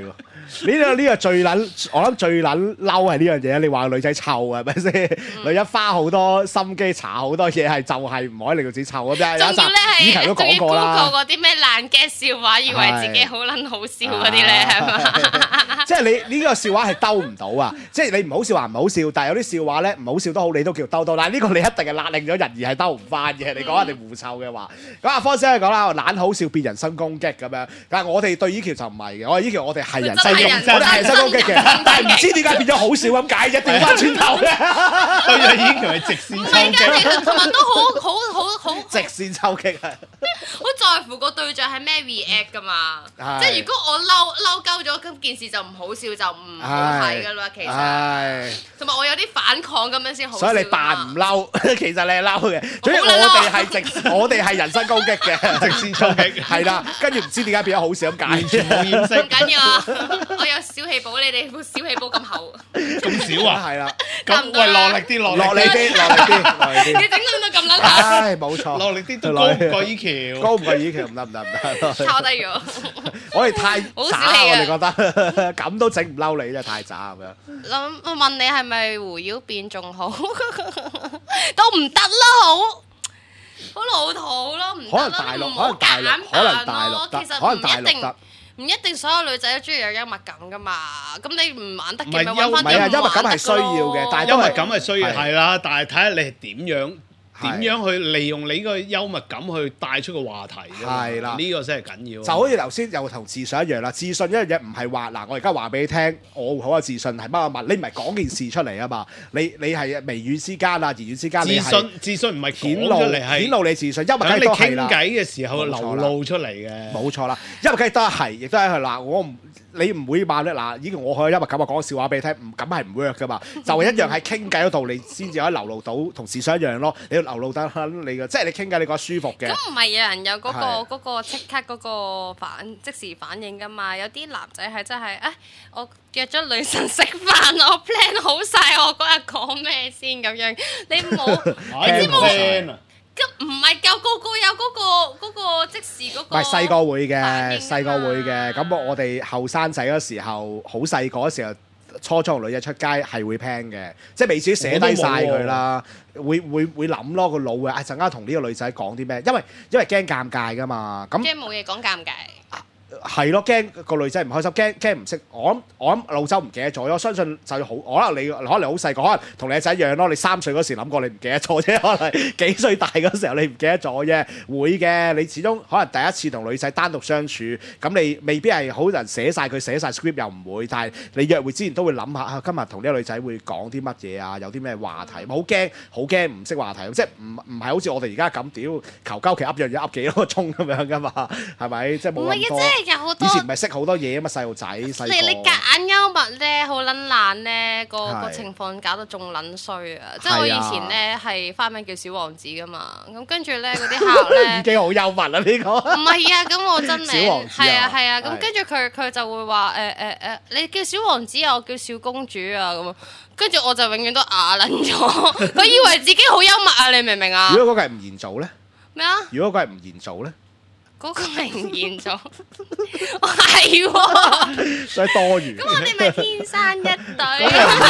呢個呢個最撚，我諗最撚嬲係呢樣嘢。你話女仔臭係咪先？女人花好多心機查好多嘢，係就係唔可以令到自己臭咁啫。有一集以前都講過啦。 仲要 Google 嗰啲咩爛 gag 笑話，以為自己好撚好笑嗰啲咧，係嘛？ 即係你呢個笑話係兜唔到啊！即係你唔好笑話唔好笑，但係有啲笑話咧唔好笑都好，你都叫兜到。但係呢個你一定係勒令咗人而係兜唔翻嘅。你講人哋狐臭嘅話，咁阿方先生講啦，懶好笑變人身攻擊咁樣。但係我哋對依條就唔係嘅，我哋依條我哋係人身攻擊，我哋係人身攻擊嘅，但係唔知點解變咗好笑咁解啫，調翻轉頭嘅。 對啊，依條係直線抽擊， 同埋都好好好好直線抽擊啊！ 好在乎個對象係咩 react 㗎嘛？即係如果我嬲嬲鳩咗，咁件事就唔好笑，就唔好睇㗎啦。其實，同埋我有啲反抗咁樣先好笑。 所以你扮唔嬲，其實你係嬲嘅。總之我哋係直，我哋係人身攻擊嘅，直線抽擊。係啦，跟住唔知點解變咗好笑咁解，完全冇掩飾。 唔緊要啊，我有小氣寶，你哋部小氣寶咁厚。 咁少啊？ 係啦。 咁喂，落力啲，落落力啲，落力啲，落力啲。 你整到咁撚厚。 唉，冇錯。 落力啲都高唔過依條。 高唔過依條，唔得唔得唔得。 抄低咗。 我哋太好小渣， 氣啊我哋覺得咁都整唔嬲你，真係太渣咁樣。 諗我問你係咪狐妖變仲好？都唔得咯，好好老土咯，唔得咯，唔好夾硬扮咯。其實唔一定，唔一定所有女仔都中意有幽默感噶嘛。咁你唔玩得嘅咪揾翻啲幽默感係需要嘅，但係幽默感係需要係啦，但係睇下你係點樣。點樣去利用你呢個幽默感去帶出個話題啫？係啦，呢個先係緊要。 就好似頭先又同自信一樣啦。自信一樣嘢唔係話嗱，我而家話俾你聽，我好有自信係乜乜乜，你唔係講件事出嚟啊嘛。你你係微語之間啊，言語之間， 自信自信唔係顯露顯露你自信，幽默梗係都係啦。 傾偈嘅時候流露出嚟嘅， 冇錯啦。幽默梗係都係，亦都係佢嗱，我唔。你唔會話咧嗱，已經我可以幽默感啊講個笑話俾你聽，唔咁係唔 work 噶嘛，就係一樣喺傾偈嗰度，你先至可以流露到同自信一樣咯。你要流露得你嘅，即係你傾偈你覺得舒服嘅。 咁唔係有人有嗰個嗰個即刻嗰個反即時反應噶嘛？有啲男仔係真係誒，我約咗女神食飯，我 plan 好晒，我嗰日講咩先咁樣，你冇你知冇？咁唔係夠個個有嗰個嗰個即時嗰個。 唔係細個會嘅，細個會嘅。咁我哋後生仔嗰時候，好細個嗰時候，初中同女仔出街係會 plan 嘅，即係未至於寫低晒佢啦。會會會諗咯，個腦嘅。啊陣間同呢個女仔講啲咩？因為因為驚尷尬㗎嘛。咁驚冇嘢講尷尬。 係咯，驚個女仔唔開心，驚驚唔識。我諗我諗老周唔記得咗，我相信就好。可能你可能你好細個，可能同你個仔一樣咯。你三歲嗰時諗過，你唔記得咗啫。可能幾歲大嗰時候你唔記得咗啫。會嘅，你始終可能第一次同女仔單獨相處，咁你未必係好人寫晒佢寫晒 script 又唔會。但係你約會之前都會諗下，啊今日同呢個女仔會講啲乜嘢啊？有啲咩話題？好驚好驚唔識話題，即係唔唔係好似我哋而家咁屌求鳩其噏樣嘢噏幾多個鐘咁樣㗎嘛？係咪？即係冇咁多。以前唔係識好多嘢啊嘛，細路仔細個。 你你夾硬幽默咧，好撚爛咧，個個情況搞到仲撚衰啊！即係我以前咧係花名叫小王子噶嘛，咁跟住咧嗰啲客咧已經好幽默啦呢個。 唔係啊，咁我真名係啊係啊，咁跟住佢佢就會話誒誒誒，你叫小王子啊，我叫小公主啊咁，跟住我就永遠都啞撚咗，佢以為自己好幽默啊！你明唔明啊？ 如果嗰個係吳彥祖咧？ 咩啊？ 如果嗰個係吳彥祖咧？ 嗰個係吳彥祖，係喎， 所以多餘。 咁我哋咪天生一對。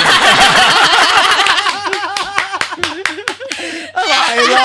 係咯，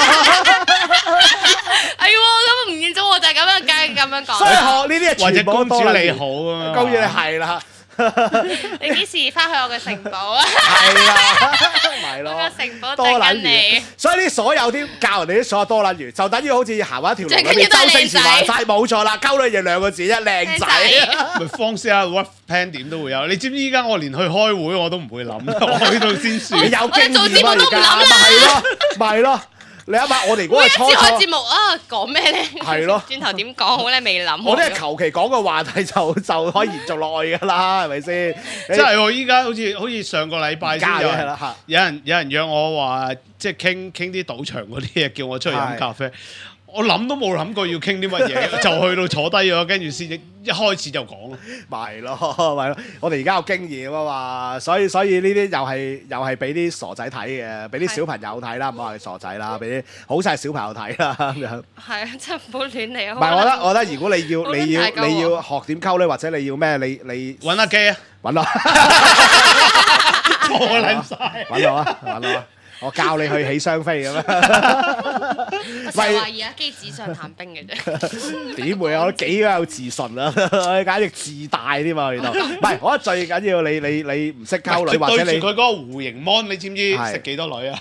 係喎，咁吳彥祖我就係咁樣，梗係咁樣講。 所以學呢啲係全部公主你好啊嘛， 公主你係啦。 你幾時翻去我嘅城堡啊？ 係啦，咪咯。 我嘅城堡等緊你。 所以啲所有啲教人哋啲所有多撚魚，就等於好似行埋一條路裏面周星馳話齋，冇錯啦，溝女嘢兩個字一靚仔。 咪方式啊 rough plan 點都會有。你知唔知依家我連去開會我都唔會諗，我去到先算。 你有經驗啊而家，咪係咯，咪咯。你諗下，我哋嗰個初初開節目啊，講咩咧？ 係咯， 轉頭點講好咧？未諗。 我哋係求其講個話題就就可以延續落去㗎啦，係咪先？ 即係喎，依家好似好似上個禮拜先有人有人有人約我話，即係傾傾啲賭場嗰啲嘢，叫我出去飲咖啡。 我諗都冇諗過要傾啲乜嘢，就去到坐低咗，跟住先一開始就講咯。 咪咯，咪咯，我哋而家有經驗啊嘛，所以所以呢啲又係又係俾啲傻仔睇嘅，俾啲小朋友睇啦，唔好話佢傻仔啦，俾啲好細小朋友睇啦咁樣。係啊，真係唔好亂嚟啊！ 唔係，我覺得我覺得如果你要你要你要學點溝女，或者你要咩，你你揾阿基啊， 揾我， 錯撚曬， 揾我啊，揾我啊！我教你去起雙飛咁樣， 我成日懷疑阿基紙上談兵嘅啫。 點會啊？我幾有自信啊！我簡直自大添嘛，呢度。唔係，我覺得最緊要你你你唔識溝女，或者你對住佢嗰個弧形 mon，你知唔知食幾多女啊？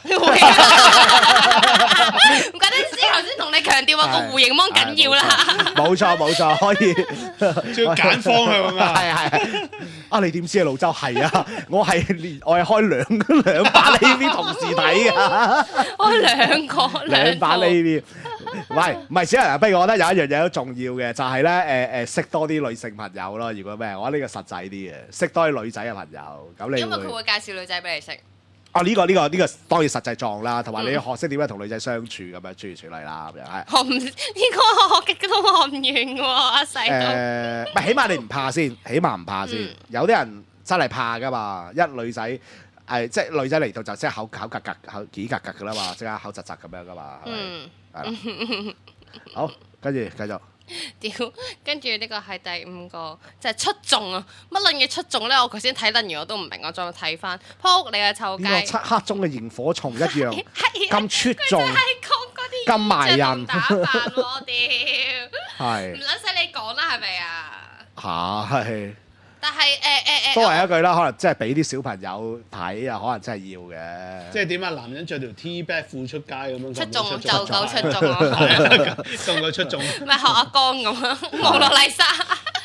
唔怪得之頭先同你強調話個弧形 mon 緊要啦。 冇錯冇錯，可以。 仲要揀方向啊！ 係係。啊！你點知啊？瀘州係啊！我係我係開兩兩把 A V 同時睇㗎。 開兩個兩把 A V。唔係唔係，小人啊！不過我覺得有一樣嘢都重要嘅，就係咧誒誒識多啲女性朋友咯。如果咩，我覺得呢個實際啲嘅，識多啲女仔嘅朋友。咁你因為佢會介紹女仔俾你識。 啊！呢個呢個呢個當然實際撞啦，同埋你要學識點樣同女仔相處咁樣，諸如此類啦咁樣係。 學唔呢個學極都學唔完喎，阿細佬。 誒，唔係起碼你唔怕先，起碼唔怕先。有啲人真係怕㗎嘛，一女仔係即係女仔嚟到就即係口口格格口幾格格㗎啦嘛，即刻口窒窒咁樣㗎嘛，係咪？係啦。好，跟住繼續。 屌，跟住呢個係第五個，就係出眾啊！乜撚嘢出眾咧？我頭先睇撚完我都唔明，我再睇翻，撲你個臭街！ 呢個漆黑中嘅螢火蟲一樣咁出眾， 佢就係講嗰啲咁埋人打扮喎，屌！ 係唔撚使你講啦，係咪啊？ 係。 但係誒誒誒， 都係一句啦，可能真係俾啲小朋友睇啊，可能真係要嘅。 即係點啊？男人着條 T-back 褲出街咁樣， 出眾就夠出眾啊！ 夠夠出眾。 咪學阿江咁樣，望落麗莎。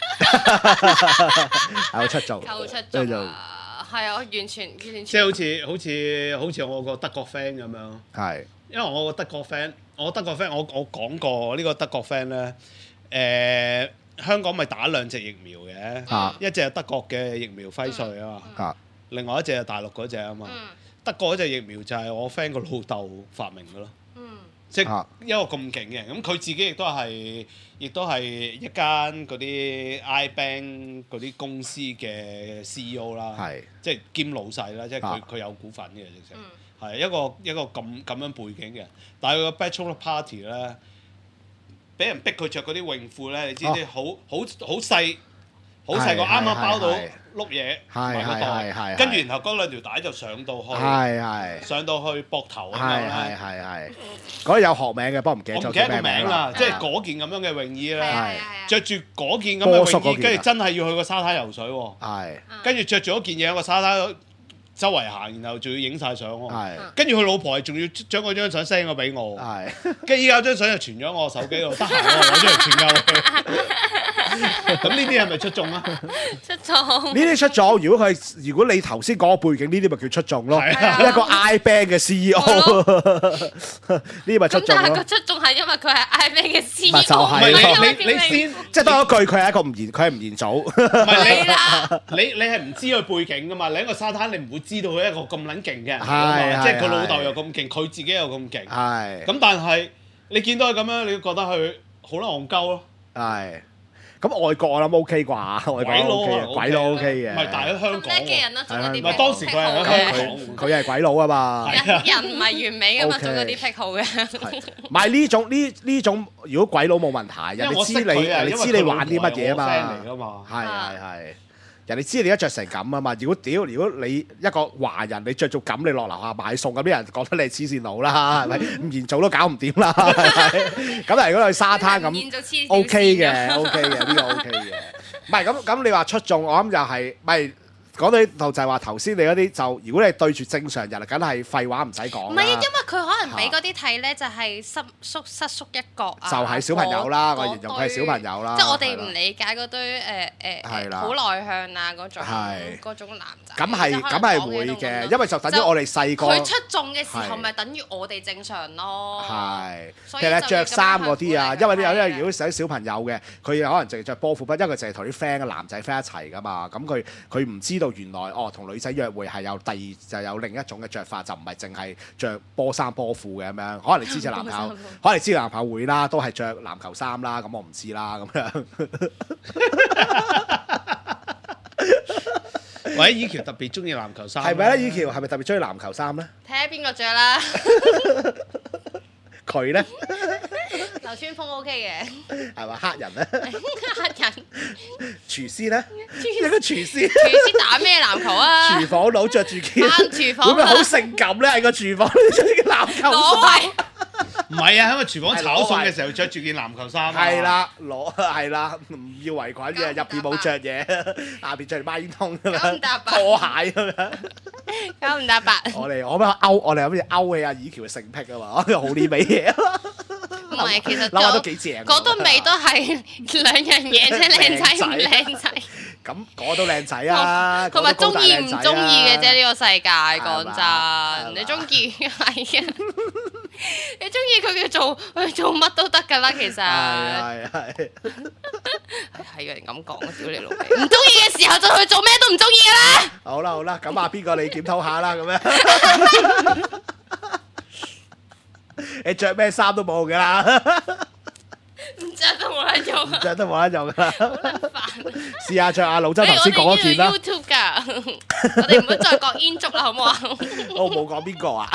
係出眾。 夠出眾啊！係啊，我完全完全。 即係好似好似好似我個德國 friend 咁樣。 係。因為我個德國 friend，我德國 friend，我我講過呢個德國 friend 咧，誒。香港咪打兩隻疫苗嘅，啊、一隻係德國嘅疫苗輝瑞啊嘛，啊另外一隻係大陸嗰隻啊嘛。嗯、德國嗰隻疫苗就係我 friend 個老豆發明嘅咯，嗯、即係一個咁勁嘅，咁佢自己亦都係，亦都係一間嗰啲 iBank 嗰啲公司嘅 C E O 啦，是即係兼老細啦，即係佢佢有股份嘅，直情係一個一個咁咁樣背景嘅，但係佢個 bachelor party 咧。俾人逼佢着嗰啲泳褲咧，你知啲好好好細，好細個啱啱包到碌嘢埋嗰度，跟住然後嗰兩條帶就上到去，上到去膊頭咁樣咧。係係係，嗰啲有學名嘅，不過唔記得咗。我唔記得個名啦，即係嗰件咁樣嘅泳衣咧，着住嗰件咁嘅泳衣，跟住真係要去個沙灘游水喎。係，跟住着住嗰件嘢喺個沙灘周圍行，然後仲要影晒相喎，跟住佢老婆係仲要將嗰張相 send 咗俾我，跟住依家張相就傳咗我手機度，得閒我攞出嚟傳鳩佢。咁呢啲係咪出眾啊？ 出眾。呢啲出眾，如果佢如果你頭先講個背景，呢啲咪叫出眾咯。一個 iBank 嘅 C E O，呢啲咪出眾咯。咁但係個出眾係因為佢係 iBank 嘅 C E O， 就係你你你先， 即係多一句，佢係一個唔言，佢係唔言早。唔係你，你你係唔知佢背景噶嘛？你喺個沙灘，你唔會知道佢一個咁撚勁嘅人，即係佢老豆又咁勁，佢自己又咁勁。係。咁但係你見到佢咁樣，你覺得佢好撚戇鳩咯。係。咁外國我諗 OK 啩，外國 OK 嘅，鬼佬 OK 嘅。 唔係，但係喺香港喎。 嘅人咯，做嗰啲癖好。 唔係當時佢係喺香港， 佢係鬼佬啊嘛。 人唔係完美噶嘛，做嗰啲癖好嘅。 唔係呢種呢呢種，如果鬼佬冇問題，人哋知你，人哋知你玩啲乜嘢啊嘛。係係係。人哋知你一着成咁啊嘛！如果屌，如果你一個華人，你着做咁，你落樓下買餸，咁啲人覺得你黐線佬啦，係咪？唔言做都搞唔掂啦，係咪？咁但係如果去沙灘咁，OK 嘅，OK 嘅，呢個 OK 嘅。唔係咁咁，你話出眾，我諗又係咪？講到呢度就係話頭先你嗰啲就，如果你對住正常人，梗係廢話唔使講。 唔係啊，因為佢可能俾嗰啲睇咧，就係失縮失縮一角啊。 就係小朋友啦，我形容佢係小朋友啦。 即係我哋唔理解嗰堆誒誒好內向啊嗰種嗰種男仔。 咁係咁係會嘅，因為就等於我哋細個。 佢出眾嘅時候，咪等於我哋正常咯。 係。其實着衫嗰啲啊，因為啲有啲如果寫小朋友嘅，佢可能淨係着波褲，不因為佢淨係同啲 friend 嘅男仔 friend 一齊㗎嘛，咁佢佢唔知道。 道原來哦同女仔約會係有第二就有另一種嘅着法，就唔係淨係着波衫波褲嘅咁樣。可能你知隻男朋友，可能你知男朋友會啦，都係着籃球衫啦，咁我唔知啦咁樣。 或者 Ekiu 特別中意籃球衫， 係咪咧？Ekiu 係咪特別中意籃球衫咧？ 睇下邊個着啦。 佢咧？ 流川楓 OK 嘅， 係咪黑人咧？ 黑人。 廚師咧？一個廚師。 廚師打咩籃球啊？ 廚房佬着住件， 翻廚房會唔會好性感咧？喺個廚房着住件籃球衫。 唔係啊，喺個廚房炒餸嘅時候着住件籃球衫。 係啦，攞係啦，唔要圍裙嘅，入邊冇着嘢，下邊着孖煙通咁樣，拖鞋咁樣。 九唔搭八。 我哋我咩勾？我哋有咩勾起阿以喬嘅性癖啊嘛？好呢味嘢。 唔係，其實諗下都幾正。 嗰都味都係兩樣嘢啫，靚仔唔靚仔。 咁嗰都靚仔啊！ 同埋中意唔中意嘅啫，呢個世界講真，你中意係啊，你中意佢叫做佢做乜都得㗎啦，其實。係係係。係有人咁講，屌你老味！唔中意嘅時候就去做咩都唔中意㗎啦。 好啦好啦，咁啊邊個你檢討下啦咁樣。你着咩衫都冇㗎啦。 唔着都冇得用， 唔着都冇得用㗎啦。 好撚煩。 試下着阿老周頭先講嗰件啦。 我哋 YouTube 㗎，我哋唔好再講煙燭啦，好唔好啊？ 我冇講邊個啊？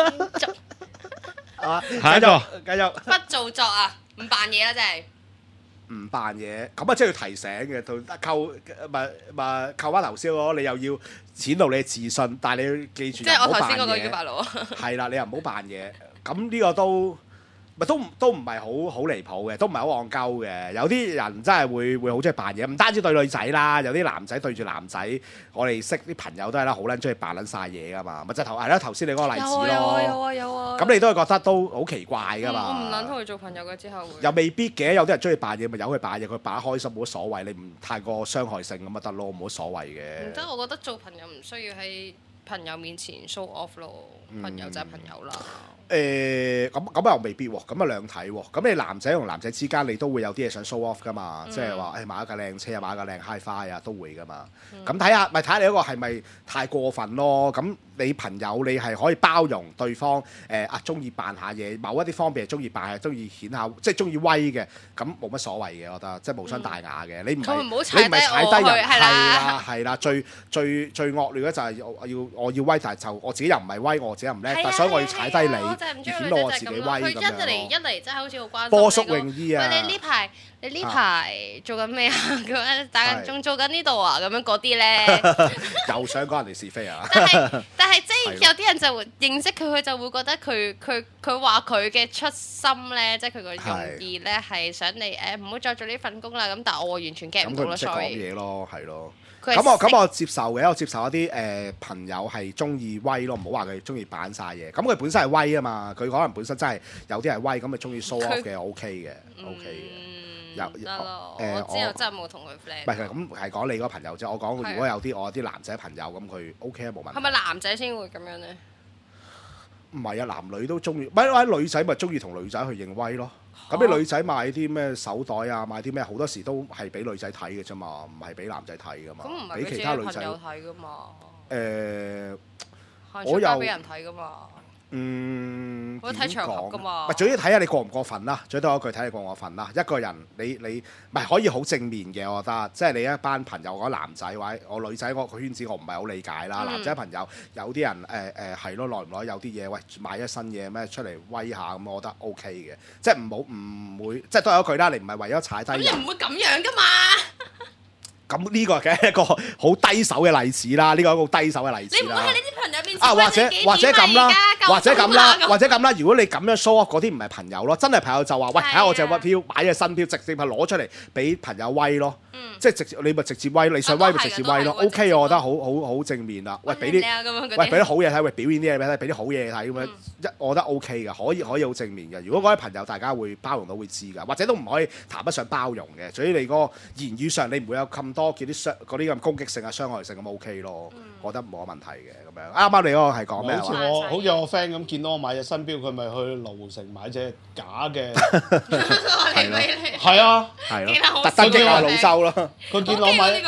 係嘛？ 下一個繼續。 不做作啊，唔扮嘢啦，真係。 唔扮嘢，咁啊真係要提醒嘅，同扣咪咪扣翻頭先嗰，你又要展露你嘅自信，但係你要記住， 即係我頭先嗰個叫叫白佬啊。 係啦，你又唔好扮嘢，咁呢個都。咪都都唔係好好離譜嘅，都唔係好戇鳩嘅。有啲人真係會會好中意扮嘢，唔單止對女仔啦，有啲男仔對住男仔，我哋識啲朋友都係啦，好撚中意扮撚晒嘢噶嘛。咪就頭係啦，頭先你嗰個例子咯。 有啊有啊有啊。咁你都係覺得都好奇怪噶嘛？ 我唔撚同佢做朋友嘅之後會。 又未必嘅，有啲人中意扮嘢，咪由佢扮嘢，佢扮得開心冇乜所謂。你唔太過傷害性咁咪得咯，冇乜所謂嘅。 唔得，我覺得做朋友唔需要喺朋友面前 show off 咯，朋友就係朋友啦。 誒咁咁又未必喎，咁啊兩睇喎。咁你男仔同男仔之間，你都會有啲嘢想 show off 噶嘛？即係話誒買一架靚車啊，買一架靚 hi-fi 啊，都會噶嘛。咁睇下，咪睇下你嗰個係咪太過分咯？咁你朋友你係可以包容對方誒啊，中意扮下嘢，某一啲方面係中意扮，係中意顯下，即係中意威嘅，咁冇乜所謂嘅，我覺得即係無傷大雅嘅。你唔係你唔係踩低人，係啦係啦，最最最惡劣咧就係我要我要威，但係就我自己又唔係威，我自己又唔叻，但所以我要踩低你。顯到我自己威咁樣。佢一嚟一嚟真係好似好關心波叔泳衣啊！ 喂，你呢排你呢排做緊咩啊？咁樣打緊仲做緊呢度啊？咁樣嗰啲咧， 又想講人哋是非啊！ 但係但係即係有啲人就會認識佢，佢就會覺得佢佢佢話佢嘅出心咧，即係佢個用意咧係想你誒唔好再做呢份工啦。咁但係我完全 get 唔到啦，所以。咁佢唔識講嘢咯，係咯。咁我咁我接受嘅，我接受一啲誒、呃、朋友係中意威咯，唔好話佢中意扮晒嘢。咁佢本身係威啊嘛，佢可能本身真係有啲係威，咁咪中意 show off 嘅，O K 嘅，O K 嘅。有得咯，誒我之後真係冇同佢 friend。唔係咁係講你嗰個朋友啫，我講如果有啲我有啲男仔朋友咁佢 O K 啊，冇問題。係咪男仔先會咁樣咧？唔係啊，男女都中意，唔係話女仔咪中意同女仔去認威咯。咁啲女仔買啲咩手袋啊，買啲咩好多時都係俾女仔睇嘅啫嘛，唔係俾男仔睇噶嘛。咁唔係俾其他女仔睇噶嘛？誒，我又俾人睇噶嘛。嗯，我睇場合噶嘛。唔係，最緊要睇下你過唔過分啦。最多一句睇你過唔過分啦。一個人你你唔係可以好正面嘅，我覺得。即係你一班朋友，我男仔或者我女仔，我個圈子我唔係好理解啦。男仔朋友有啲人誒誒係咯，耐唔耐有啲嘢喂買咗新嘢咩出嚟威下咁，我覺得 O K 嘅。即係唔好唔會，即係都有一句啦。你唔係為咗踩低人，你唔會咁樣噶嘛。咁呢個嘅一個好低手嘅例子啦，呢個一個低手嘅例子啦。你唔會喺你啲朋友面前啊，或者或者咁啦，或者咁啦，或者咁啦。如果你咁樣 show off，嗰啲唔係朋友咯，真係朋友就話：喂，睇下我隻票買隻新票，直接係攞出嚟俾朋友威咯。即係直接你咪直接威，你想威咪直接威咯。O K，我覺得好好好正面啦。喂，俾啲喂俾啲好嘢睇，喂表演啲嘢俾睇，俾啲好嘢睇咁樣一，我覺得 O K 嘅，可以可以好正面嘅。如果嗰啲朋友大家會包容到會知㗎，或者都唔可以談不上包容嘅。所以你嗰個言語上你唔會有咁多叫啲傷嗰啲咁攻擊性啊、傷害性咁 O K 咯。我覺得冇乜問題嘅咁樣。啱啱你嗰個係講咩？好似我好似我 friend 咁，見到我買隻新錶，佢咪去羅湖城買隻假嘅。係咯，係啊，係咯，特登激我老周咯。佢見我買。呢個 friend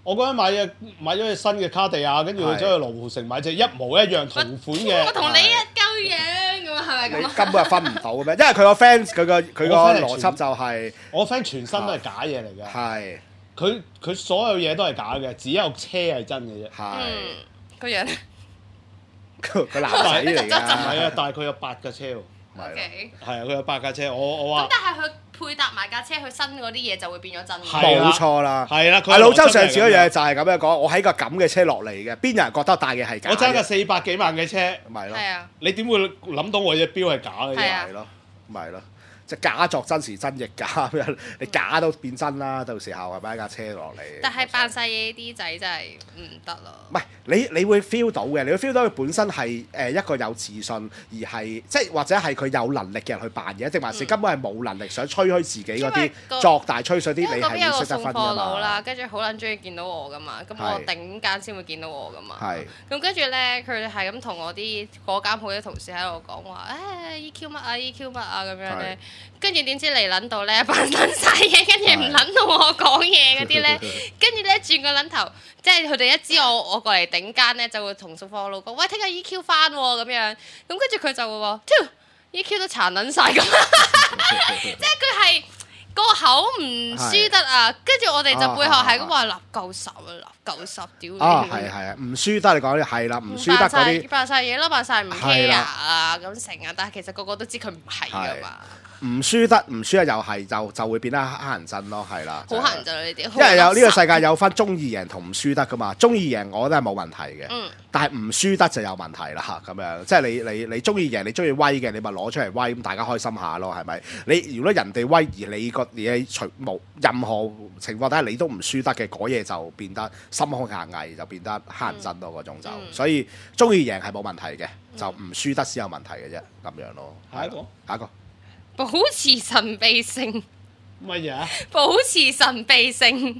我嗰陣買隻買咗隻新嘅卡地亞，跟住佢走去羅湖城買隻一模一樣同款嘅。 我同你一鳩樣咁啊，係咪咁啊？ 你根本係分唔到嘅咩？因為佢個 fans 佢個佢個邏輯就係我 friend 全身都係假嘢嚟嘅。 係。 佢佢所有嘢都係假嘅，只有車係真嘅啫。 係。 個樣。 佢男仔嚟㗎。 唔係啊，但係佢有八架車喎。 係。 係啊，佢有八架車，我我話。 咁但係佢配搭埋架車，佢新嗰啲嘢就會變咗真嘅。 冇錯啦。 係啦， 係老周上次嗰樣就係咁樣講，我喺個咁嘅車落嚟嘅，邊有人覺得帶嘅係假？ 我揸架四百幾萬嘅車， 咪咯。 係啊。 你點會諗到我隻錶係假嘅？ 係咯，咪咯。即係假作真時真亦假咁樣，你假都變真啦，到時候係咪一架車落嚟？ 但係扮晒嘢啲仔真係唔得咯。 唔係你你會 feel 到嘅，你會 feel 到佢本身係誒一個有自信，而係即係或者係佢有能力嘅人去扮嘢，定還是根本係冇能力想吹噓自己嗰啲作大吹水啲，你係會識得分㗎嘛？ 啦，跟住好撚中意見到我㗎嘛，咁我頂間先會見到我㗎嘛。 係。咁跟住咧，佢哋係咁同我啲嗰間鋪啲同事喺度講話，誒 E Q 乜啊 E Q 乜啊咁樣咧。跟住點知嚟撚到咧扮撚晒嘢，跟住唔撚到我講嘢嗰啲咧，跟住咧轉個撚頭，即係佢哋一知我我過嚟頂間咧，就會同送貨佬講，喂，聽日 E Q 翻喎咁樣，咁跟住佢就會話，屌 E Q 都殘撚晒咁，即係佢係個口唔輸得啊！跟住我哋就背後係咁話立夠十啊，立夠十屌！ 啊，係係啊，唔輸得你講啲係啦，唔輸得嗰啲扮晒嘢咯，扮晒唔 care 啊咁成啊，但係其實個個都知佢唔係噶嘛。唔輸得唔輸得又係就就會變得黑人憎咯，係啦。 好黑人憎呢啲， 因為有呢個世界有分中意贏同唔輸得噶嘛，中意贏我覺得係冇問題嘅， 嗯、但係唔輸得就有問題啦咁樣。即係你你你中意贏，你中意威嘅，你咪攞出嚟威，咁大家開心下咯，係咪？你如果人哋威而你個你除冇任何情況底下你都唔輸得嘅，嗰嘢就變得心胸狹隘，就變得黑人憎咯嗰種就。嗯、所以中意贏係冇問題嘅，就唔輸得先有問題嘅啫，咁樣咯。 下一個， 下一個。 保持神秘性。 乜嘢啊？ 保持神秘性。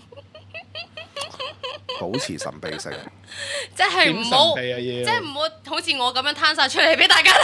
保持神秘性。 即係唔好，即係唔好好似我咁樣攤晒出嚟俾大家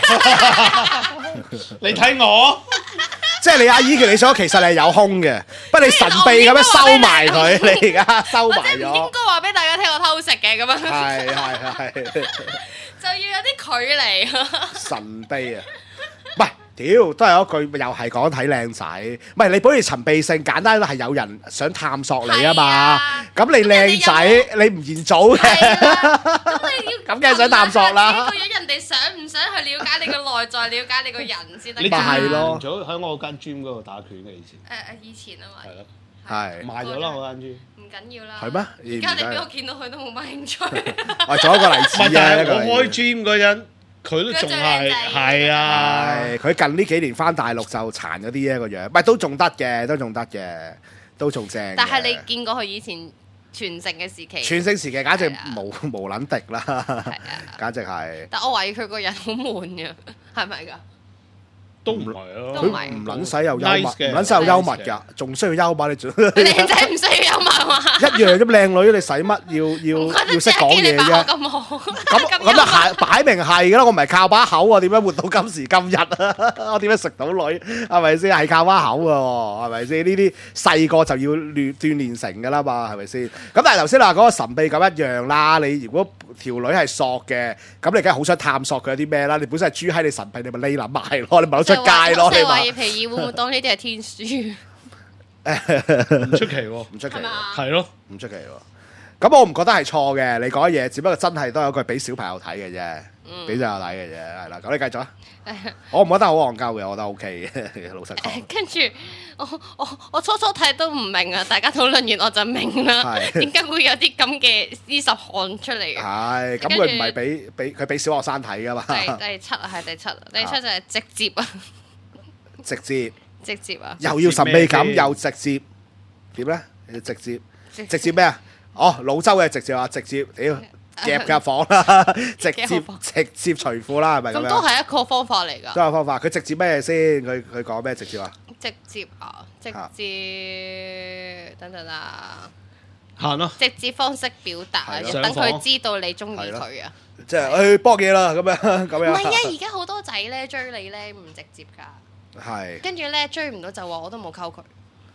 睇。 你睇我， 即係你阿姨叫你想，其實你係有胸嘅，不過你神秘咁樣收埋佢，你而家收埋咗。 唔應該話俾大家聽我偷食嘅咁樣。 係係係。 就要有啲距離。 神秘啊！唔係。屌，都係嗰句，又係講睇靚仔。唔係你保持神秘性，簡單都係有人想探索你啊嘛。咁你靚仔，你唔嫌早嘅。咁你要咁梗係想探索啦。 個樣人哋想唔想去了解你個內在，了解你個人先得㗎。 你係咯，早喺我間 gym 嗰度打拳嘅以前。 誒誒，以前啊嘛。 係咯。係。 賣咗啦，我間 gym。 唔緊要啦。 係咩？ 而家你俾我見到佢都冇乜興趣。 我做一個例子啊， 我開 gym 嗰陣。佢都仲係係啊！ 佢近呢幾年翻大陸就殘咗啲啫個樣，唔係都仲得嘅，都仲得嘅，都仲正。 但係你見過佢以前全盛嘅時期？ 全盛時期簡直無無撚敵啦，簡直係。 但我懷疑佢個人好悶嘅，係咪㗎？ 都唔係咯， 佢唔撚使有幽默，唔撚使有幽默㗎，仲需要幽默你做？ 靚仔唔需要幽默嘛？ 一樣咁靚女，你使乜要要要識講嘢啫？ 咁好， 咁咁啊係擺明係㗎啦！我唔係靠把口啊，點樣活到今時今日啊？我點樣食到女？係咪先？係靠把口㗎喎，係咪先？呢啲細個就要鍛鍛鍊成㗎啦嘛，係咪先？咁但係頭先話嗰個神秘感一樣啦。你如果條女係索嘅，咁你梗係好想探索佢有啲咩啦？你本身係豬閪，你神秘，你咪匿撚埋咯，你咪攞出街咯，你話？ 皮爾會唔會當呢啲係天書？ 唔出奇喎， 唔出奇， 係咯， 唔出奇喎。咁我唔覺得係錯嘅，你講嘢，只不過真係都有句俾小朋友睇嘅啫，俾小朋友睇嘅啫，係啦。咁你繼續啊。我唔覺得好戇鳩嘅，我覺得 OK 嘅，老實講。 跟住我我我初初睇都唔明啊，大家討論完我就明啦。點解會有啲咁嘅呢十項出嚟嘅？ 係，咁佢唔係俾俾佢俾小學生睇噶嘛？ 第第七啊，係第七，第七就係直接啊。 直接， 直接啊！ 又要神秘感，又直接，點咧？要直接，直接咩啊？哦，老周嘅直接話直接，屌夾夾房啦，直接直接除褲啦，係咪咁樣？ 咁都係一個方法嚟㗎。 都係方法，佢直接咩先？佢佢講咩直接啊？ 直接啊，直接等等啊， 行咯。 直接方式表達啊，等佢知道你中意佢啊。 即係去搏嘢啦，咁樣咁樣。 唔係啊，而家好多仔咧追你咧唔直接㗎。 係， 跟住咧追唔到就話我都冇溝佢。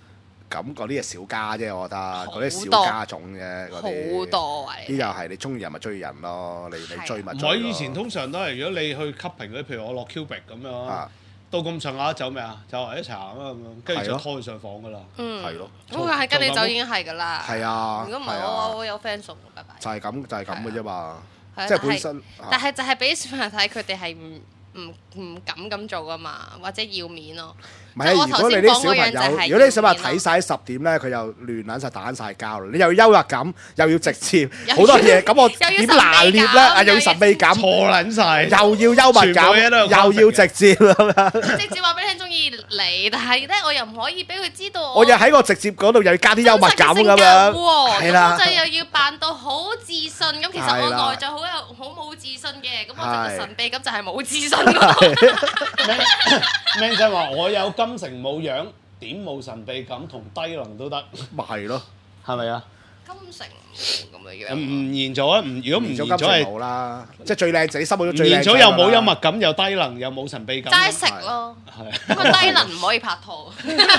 咁嗰啲係小家啫，我覺得嗰啲小家種啫，嗰啲好多啊！ 呢又係你中意人咪追人咯，你你追咪唔追咯。 係以前通常都係，如果你去 cupping 嗰啲，譬如我落 Cubic 咁樣，到咁上下走咩啊？就係一齊行啊咁樣，跟住就拖佢上房噶啦。 嗯， 係咯。 咁佢係跟你走已經係噶啦。 係啊。 如果唔係我我有 friend 送，拜拜。 就係咁就係咁嘅啫嘛。 係即係本身。 但係就係俾小朋友睇，佢哋係唔唔唔敢咁做噶嘛，或者要面咯。 唔係，如果你啲小朋友，如果你小朋友睇晒十點咧，佢又亂撚晒打晒交，你又要幽默感，又要直接，好多嘢，咁我點拿捏咧？啊，又要神秘感， 錯撚晒， 又要幽默感，又要直接咁樣。 直接話俾你聽中意你，但係咧我又唔可以俾佢知道。 我又喺個直接嗰度又要加啲幽默感咁樣，係啦。 咁就又要扮到好自信，咁其實我內在好有好冇自信嘅，咁我就神秘感就係冇自信嗰度。 僆仔話我有金城冇樣，點冇神秘感同低能都得， 咪係咯， 係咪啊？ 金城咁嘅樣， 唔現咗啊！唔如果唔現咗係冇啦，即係最靚仔，心目中最靚仔。 現咗又冇幽默感，又低能，又冇神秘感。 齋食咯，咁啊低能唔可以拍拖。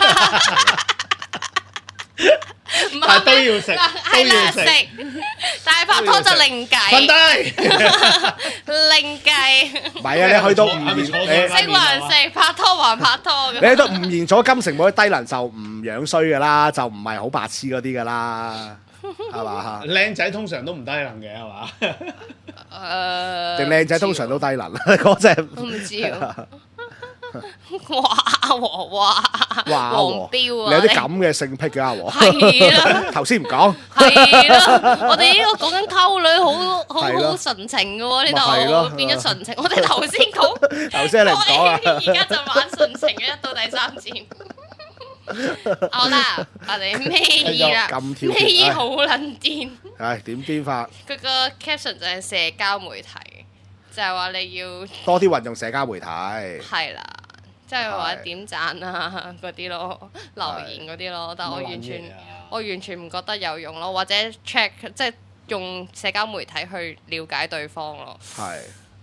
唔係都要食， 係啦食，但係拍拖就另計。 瞓低， 另計。 唔係啊！你去到吳彥， 食還食，拍拖還拍拖。 你去到吳彥咗金城冇啲低能就唔樣衰㗎啦，就唔係好白痴嗰啲㗎啦，係嘛？ 靚仔通常都唔低能嘅係嘛？ 誒， 定靚仔通常都低能，嗰隻。 我唔知啊。哇阿和哇黃標啊！ 你有啲咁嘅性癖嘅阿和， 係啦， 頭先唔講， 係啦，我哋呢個講緊溝女，好好好純情嘅喎，呢度變咗純情。我哋頭先講， 頭先你唔講啊， 而家就玩純情嘅，一到第三節。好啦，我哋咩意啦？咩意好撚癲？ 係點癲法？ 佢個 caption 就係社交媒體。就係話你要多啲運用社交媒體， 係啦，即係話點讚啊嗰啲咯，留言嗰啲咯，但係我完全我完全唔覺得有用咯，或者 check 即係用社交媒體去了解對方咯。 係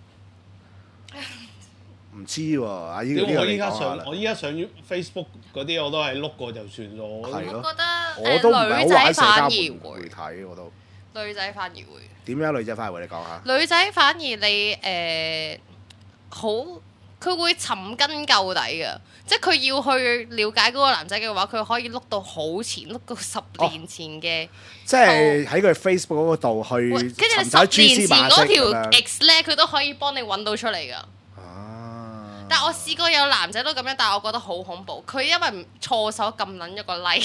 唔知喎，阿姨我依家上我依家上 Facebook 嗰啲我都係碌過就算咗。 我覺得我都唔係好玩社交媒體，我都女仔反而會。 點樣女仔反而會？你講下。 女仔反而你誒好，佢會尋根究底嘅，即係佢要去了解嗰個男仔嘅話，佢可以碌到好前，碌到十年前嘅。 即係喺佢 Facebook 嗰度去尋找蛛絲馬跡咁樣。跟住十年前嗰條 X 咧， 佢都可以幫你揾到出嚟㗎。啊！但係我試過有男仔都咁樣，但係我覺得好恐怖。佢因為錯手撳撚一個 like。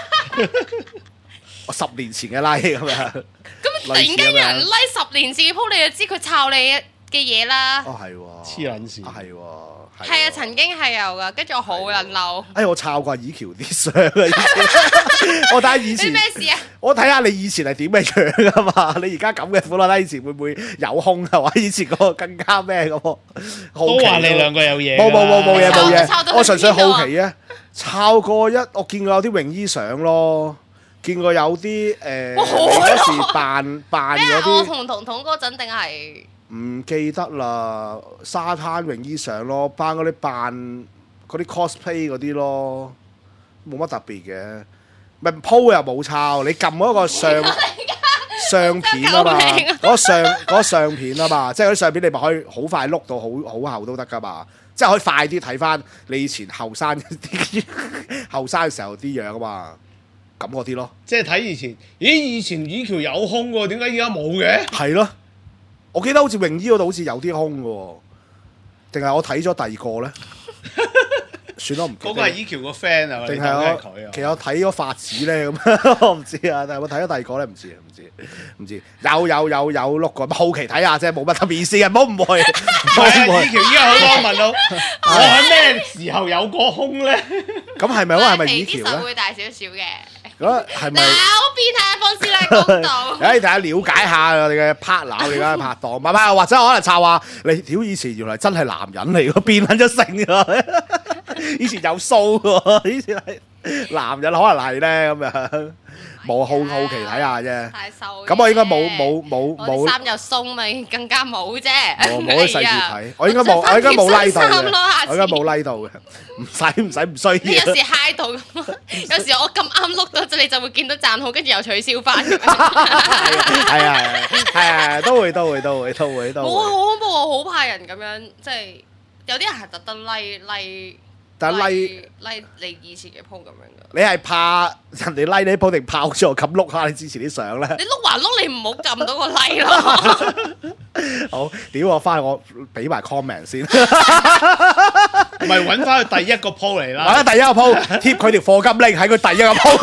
我十年前嘅 like 咁樣， 咁突然間有人 like 十年前嘅 po，你就知佢抄你嘅嘢啦。 哦，係喎， 黐撚線， 係喎， 係啊，曾經係有噶，跟住我好撚嬲。 哎，我抄過以橋啲相啊，以前我睇下以前。 咩事啊？ 我睇下你以前係點嘅樣啊嘛，你而家咁嘅款啦，以前會唔會有胸啊？或者以前嗰個更加咩咁？ 都話你兩個有嘢。 冇冇冇冇嘢冇嘢，我純粹好奇啊！抄過一，我見過有啲泳衣相咯。見過有啲誒嗰時扮扮嗰啲， 我同彤彤嗰陣定係唔記得啦。沙灘泳衣相咯，扮嗰啲扮嗰啲 cosplay 嗰啲咯，冇乜特別嘅。咪 po 又冇抄，你撳嗰個相相片啊嘛，嗰個相嗰個相片啊嘛，即係嗰啲相片你咪可以好快碌到好好後都得噶嘛，即係可以快啲睇翻你以前後生啲後生嘅時候啲樣啊嘛。咁嗰啲咯， 即係睇以前，咦？以前以條有胸喎，點解依家冇嘅？ 係咯，我記得好似泳衣嗰度好似有啲胸嘅，定係我睇咗第二個咧？算啦，唔記得。 嗰個係以橋個 friend 啊， 定係我？其實我睇咗發子咧咁，我唔知啊。但係我睇咗第二個咧，唔知唔知唔知。有有有有碌過，好奇睇下啫，冇乜特別意思嘅，唔好誤會。 係啊，以橋依家好多人問到，我喺咩時候有過胸咧？ 咁係咪嗰係咪以橋咧？ 會大少少嘅。 咁係咪？ 嗱，我變態放師奶講到。 誒，大家了解下我哋嘅 partner，我哋嘅拍檔，唔係或者可能抄話你屌以前原來真係男人嚟嘅，變緊咗性㗎。以前有鬚喎，以前係男人可能係咧咁樣。 冇好好奇睇下啫。 太瘦。 咁我應該冇冇冇冇。 衫又鬆咪更加冇啫。 我冇啲細節睇，我應該冇，我應該冇 like 到嘅，我應該冇 like 到嘅，唔使唔使唔需要。 你有時 high 到，有時我咁啱碌到，你就會見到讚好，跟住又取消翻。 係啊係啊係啊，都會都會都會都會都會。 我好恐怖啊！好怕人咁樣，即係有啲人係特登 like like。 但係 like like 你以前嘅 po 咁樣噶， 你係怕人哋 like 你 po 定怕咗我撳碌下你之前啲相咧？ 你碌還碌，你唔好撳到個 like 咯。 好，屌我翻去我俾埋 comment 先， 唔係揾翻佢第一個 po 嚟啦。 揾翻第一個 po 貼佢條課金 link 喺佢第一個 po。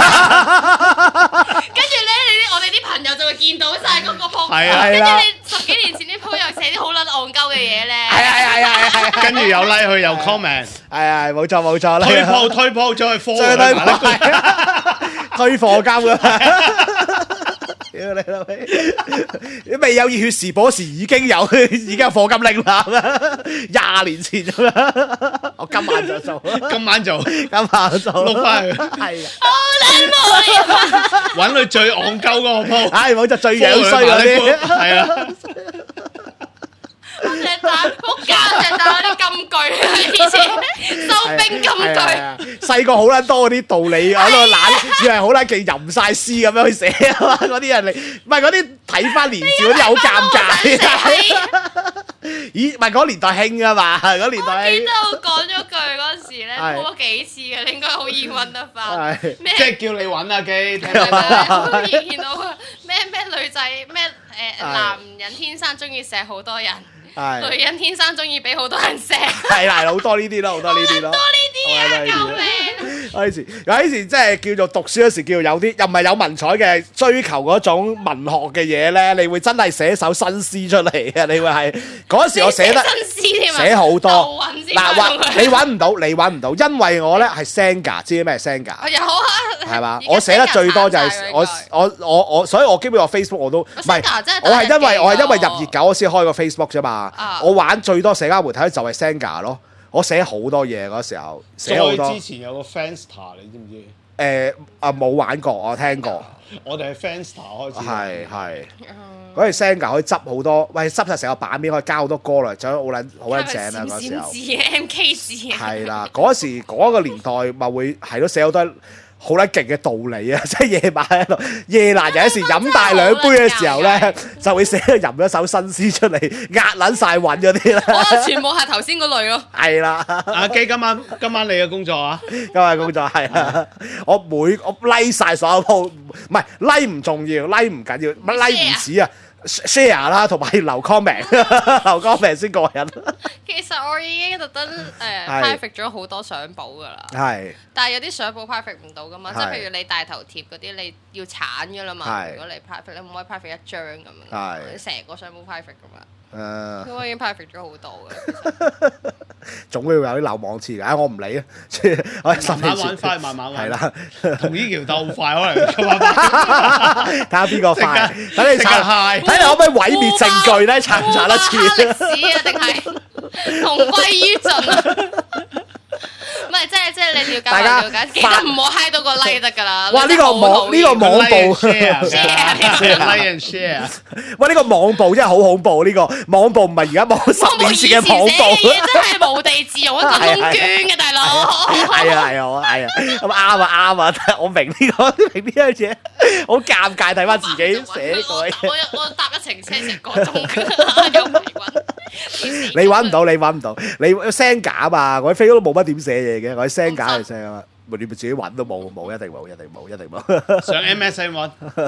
跟住咧，你啲我哋啲朋友就會見到晒嗰個 po。 係啊， 跟住你十幾年前啲 po 又寫啲好撚戇鳩嘅嘢咧。 係啊係啊係啊， 跟住有 like 佢又 comment。 係啊，冇錯冇錯啦。 推鋪推鋪再去科， 再推推課金㗎。屌你老味！你未有熱血時報時已經有已經有課金令啦，廿年前咁樣。我今晚就做， 今晚做， 今晚做， 碌翻去。 係啊， 好撚佢最戇鳩嗰個鋪。 唉，冇就最樣衰嗰啲。係啊。 我成日打，好奸成日打嗰啲金句啊！以前收兵金句， 細個好撚多嗰啲道理，喺度懶，以為好撚勁吟晒詩咁樣去寫啊嘛！嗰啲人嚟，唔係嗰啲睇翻年少嗰啲好尷尬。咦？唔係嗰年代興啊嘛，嗰年代。 我記得我講咗句嗰陣時咧，播咗幾次嘅，你應該好易揾得翻。 咩？即係叫你揾啊機， 好易見到咩咩女仔咩誒男人天生中意錫好多人。女人天生中意俾好多人錫，係啦，好多呢啲咯，好多呢啲咯， 多呢啲啊！救命！ 嗰陣時，有陣時即係叫做讀書嗰時，叫做有啲又唔係有文采嘅追求嗰種文學嘅嘢咧，你會真係寫首新詩出嚟嘅，你會係嗰陣時我寫得新詩添啊， 寫好多嗱，揾你揾唔到，你揾唔到，因為我咧係 Senga， 知咩 Senga？ 有啊， 係嘛？我寫得最多就係我我我我，所以我基本上 Facebook 我都唔係，我係因為我係因為入熱狗我先開個 Facebook 啫嘛。Uh, 我玩最多社交媒體就係 Senga 咯，我寫好多嘢嗰時候，寫好多。 之前有個 Friendster 你知唔知？誒、 呃、啊冇玩過，我聽過。 我哋係 Friendster 開始。係係。嗰陣 Senga 可以執好多，喂執晒成個版面，可以加好多歌嚟，仲有好撚好撚正啊！嗰時候。 字 M K 字。 係啦，嗰時嗰個年代咪會係咯寫好多。好撚勁嘅道理啊！即係夜晚喺度夜闌有時飲大兩杯嘅時候咧，就會寫吟一首新詩出嚟，壓撚晒韻嗰啲啦。 我全部係頭先嗰類咯。 係啦， 阿基今晚今晚你嘅工作啊？ 今晚工作係啊，我每我 like 曬所有鋪，唔係 like 唔重要 ，like 唔緊要，乜 like 唔止啊！ share 啦，同埋留 comment， 留 comment 先過癮。 其實我已經特登誒 private 咗好多相簿㗎啦。係。但係有啲相簿 private 唔到㗎嘛，即係譬如你大頭貼嗰啲，你要鏟㗎啦嘛。如果你 private，你唔可以 private 一張咁樣。係。你成個相簿 private 㗎嘛。誒。咁我已經 private 咗好多㗎。 總會有啲漏網刺㗎，我唔理啊。我慢慢玩快，慢慢玩。 係啦。 同呢條鬥快可能。 睇下邊個快，等你查。睇你可唔可以毀滅證據咧？查唔查得切？ 歷史啊，定係同歸於盡啊？唔係，即係即係你了解我了解，記得唔好嗨到個 like 得㗎啦。 哇！呢個網呢個網暴 share share and share。 喂，呢個網暴真係好恐怖！呢個網暴唔係而家網十年前嘅網暴， 真係無地自容一個窿捐嘅大佬。 係啊係啊係啊，咁啱啊啱啊！我明呢個明呢樣嘢，好尷尬睇翻自己寫過嘢。 我我搭一程車成個鐘，有迷魂。 你揾唔到，你揾唔到，你 send 假嘛？我喺 Facebook 都冇乜點寫嘢嘅，我喺 send 假嚟 send 啊嘛。咪你咪自己揾都冇，冇一定冇，一定冇，一定冇。 上 M S N 揾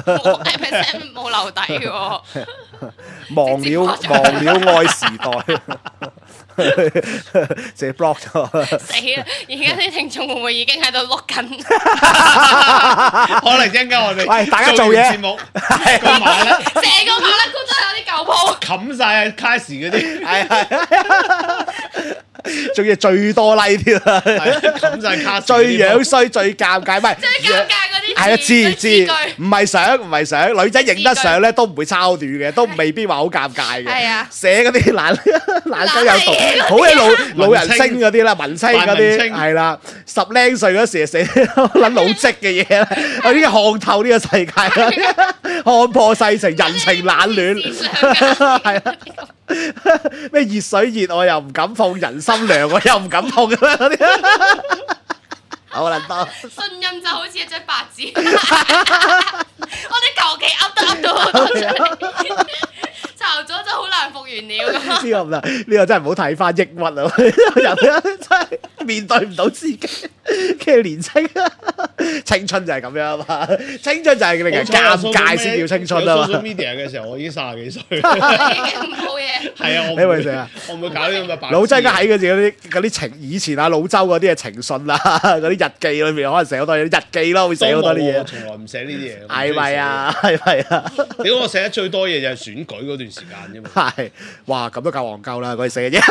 ，M S N 冇留底喎。 忘了忘了愛時代。直接 block 咗。 死啦！而家啲聽眾會唔會已經喺度碌緊？ 可能陣間我哋喂大家做嘢節目， 個馬咧， 成個馬咧，估真係有啲舊鋪， 冚曬啊！卡士嗰啲， 係係。 仲要最多 like 添啊！ 冚曬卡， 最樣衰、最尷尬，唔係最尷尬嗰啲係啊，知知， 唔唔係相，唔係相，女仔影得相咧都唔會抄短嘅，都未必話好尷尬嘅。 係啊， 寫嗰啲懶懶雞有圖，好嘅老老人星嗰啲啦，文青嗰啲係啦，十零歲嗰時寫撚老積嘅嘢咧，有啲看透呢個世界啦，看破世情，人情冷暖，係啊。咩熱水熱我又唔敢碰，人心涼我又唔敢碰咁樣嗰啲，好撚多。 信任就好似一張白紙，我哋求其噏都噏到好多出嚟，巢咗就好難復原了。 呢個唔得，呢個真係唔好睇翻抑鬱啊！人真係面對唔到自己嘅年青，青春就係咁樣啊嘛！青春就係令人尷尬先叫青春啊嘛！ 做 media 嘅時候，我已經三十幾歲， 已經冇嘢。 係啊，我你咪成啊！ 我唔會搞呢啲咁嘅白。 老周而家喺嗰時嗰啲嗰啲情，以前啊老周嗰啲嘅情信啊，嗰啲日記裏面可能寫好多嘢，日記咯會寫好多啲嘢。 我從來唔寫呢啲嘢。 係咪啊？係咪啊？ 屌我寫得最多嘢就係選舉嗰段時間啫嘛。 係，哇咁都夠戇鳩啦！嗰啲寫嘅嘢。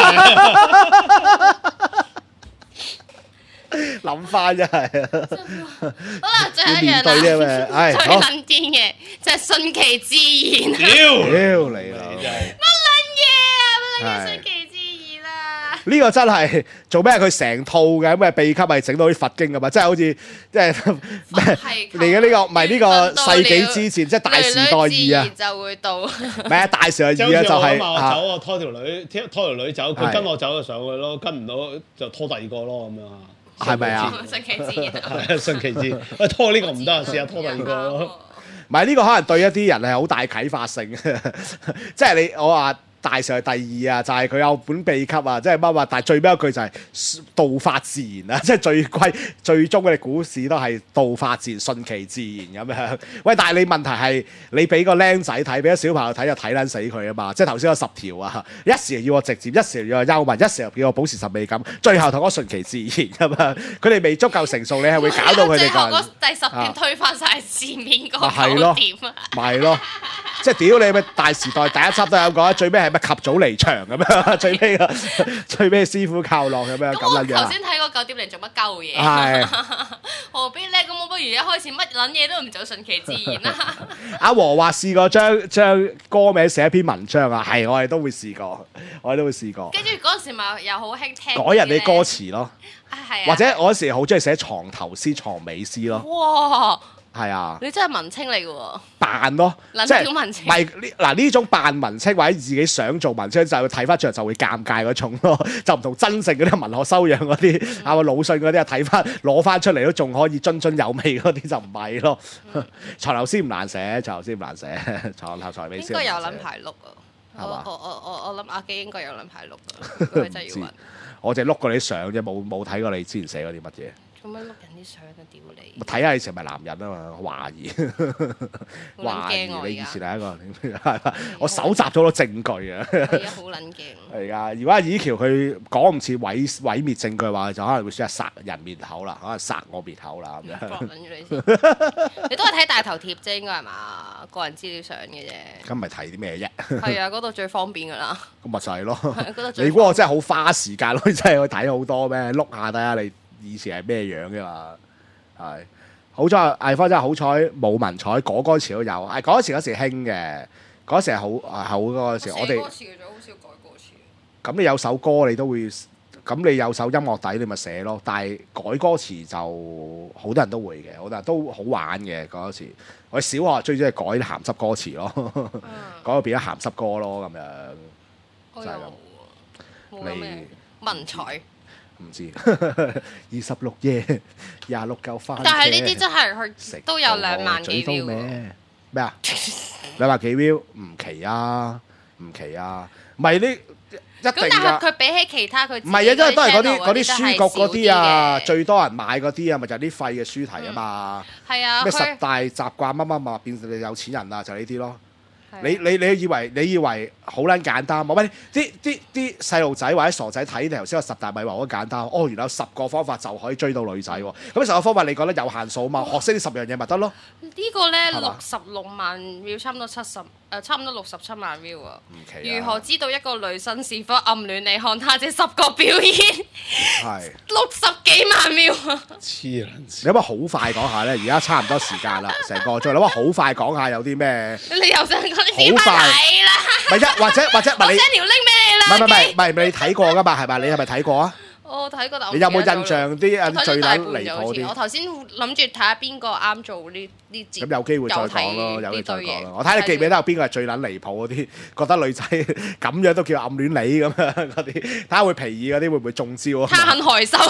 諗翻真係， 好啦，最後一樣啦，最撚癲嘅就係順其自然。 屌屌你啦！ 乜撚嘢啊？乜撚嘢順其自然啦？ 呢個真係做咩？佢成套嘅咩秘笈咪整到啲佛經咁嘛？即係好似即係咩嚟嘅呢個唔係呢個世紀之前，即係大時代二啊！ 就會到。 唔係啊，大時代二啊，就係我走我拖條女，拖條女走，佢跟我走就上去咯，跟唔到就拖第二個咯咁樣。 係咪啊？ 順其自然。 係啊，順其自然。喂，拖呢個唔得啊，試下拖第二個咯。 唔係呢個可能對一啲人係好大啟發性，即係你我話。大時代第二啊，就係、是、佢有本秘笈啊，即係乜乜，但係最尾一句就係道法自然啊，即係最歸最終嘅股市都係道法自然，順其自然咁樣。喂，但係你問題係你俾個僆仔睇，俾個小朋友睇就睇撚死佢啊嘛！即係頭先嗰十條啊，一時要我直接，一時要我幽默，一時又叫我保持神秘感，最後同我順其自然咁樣。佢哋未足夠成熟，你係會搞到佢哋個第十點推翻晒前面嗰九點啊！咪係咯，即係屌你咪大時代第一輯都有講，最尾係咪及早離場咁樣？最尾啊，最尾師傅靠落咁樣咁樣。 咁我頭先睇個九點零做乜鳩嘢？ 係何必咧？咁我不如一開始乜撚嘢都唔做，順其自然啦。 阿和話試過將將歌名寫一篇文章啊，係我哋都會試過，我哋都會試過。 跟住嗰陣時咪又好興聽改人哋歌詞咯， 啊係啊， 或者我嗰時好中意寫藏頭詩、藏尾詩咯。 哇！ 係啊， 你真係文青嚟嘅喎， 扮咯， 即係文青。 唔係呢嗱呢種扮文青或者自己想做文青，就睇翻出嚟就會尷尬嗰種咯，就唔同真正嗰啲文學修養嗰啲啊魯迅嗰啲啊，睇翻攞翻出嚟都仲可以津津有味嗰啲就唔係咯。藏頭詩唔難寫，藏頭詩唔難寫，藏頭藏尾詩應該有撚排碌啊！我我我我我諗阿基應該有撚排碌啊！如果佢真係要揾， 我淨係碌過你相啫，冇冇睇過你之前寫嗰啲乜嘢。 咁樣碌人啲相啊！屌你！ 睇下你成日係咪男人啊嘛？懷疑，懷疑你以前係一個，我搜集咗好多證據啊！ 而家好撚驚。係啊！如果阿以喬佢講唔似毀毀滅證據話，就可能會選係殺人滅口啦，可能殺我滅口啦咁樣。 你都係睇大頭貼啫，應該係嘛？個人資料相嘅啫。 咁咪睇啲咩啫？ 係啊，嗰度最方便㗎啦。 咁咪就係咯。你估我真係好花時間，可以真係去睇好多咩？碌下睇下你。以前係咩樣嘅嘛？係好彩，藝芳真係好彩冇文采，改歌詞都有。係改歌詞嗰時興嘅，嗰時係好好嗰時。我哋歌詞嘅好少改歌詞。 咁你有首歌你都會，咁你有首音樂底你咪寫咯。但係改歌詞就好多人都會嘅，好多人都好玩嘅改歌詞。我小學最中意改啲鹹濕歌詞咯，嗯、改到變咗鹹濕歌咯咁樣，就係咁。你文采。 唔知二十六夜廿六嚿番茄， 但係呢啲真係佢都有兩萬幾 view 咩？咩啊？兩萬幾 view 唔奇啊，唔奇啊，唔係呢一定㗎。咁但係佢比起其他佢唔係啊，因為都係嗰啲嗰啲書局嗰啲啊，最多人買嗰啲啊，咪就係啲廢嘅書題啊嘛。 係啊， 咩十大習慣乜乜乜變成你有錢人啊，就係呢啲咯。 你你你以為你以為好撚簡單？冇乜啲啲啲細路仔或者傻仔睇你頭先個十大咪話好簡單。哦，原來有十個方法就可以追到女仔喎。咁十個方法你覺得有限數嘛？學識呢十樣嘢咪得咯？ 呢個咧六十六萬 view，差唔多七十誒，差唔多六十七萬 view 啊！如何知道一個女生是否暗戀你？看她這十個表演，係六十幾萬 view 啊！ 黐撚線！ 你可唔可以好快講下咧？而家差唔多時間啦，成個鐘，你可唔可以好快講下有啲咩？ 你又想講你點快睇啦？ 唔係一或者或者唔係你 send 條 link 俾你啦。 唔係唔係唔係你睇過㗎嘛？係咪？你係咪睇過啊？ 我睇過，但你有冇印象啲啊最撚離譜啲？ 我頭先諗住睇下邊個啱做呢呢節。 咁有機會再講咯，有機會再講咯。我睇你記唔記得有邊個係最撚離譜嗰啲？覺得女仔咁樣都叫暗戀你咁樣嗰啲，睇下會皮耳嗰啲會唔會中招啊？ 他很害羞。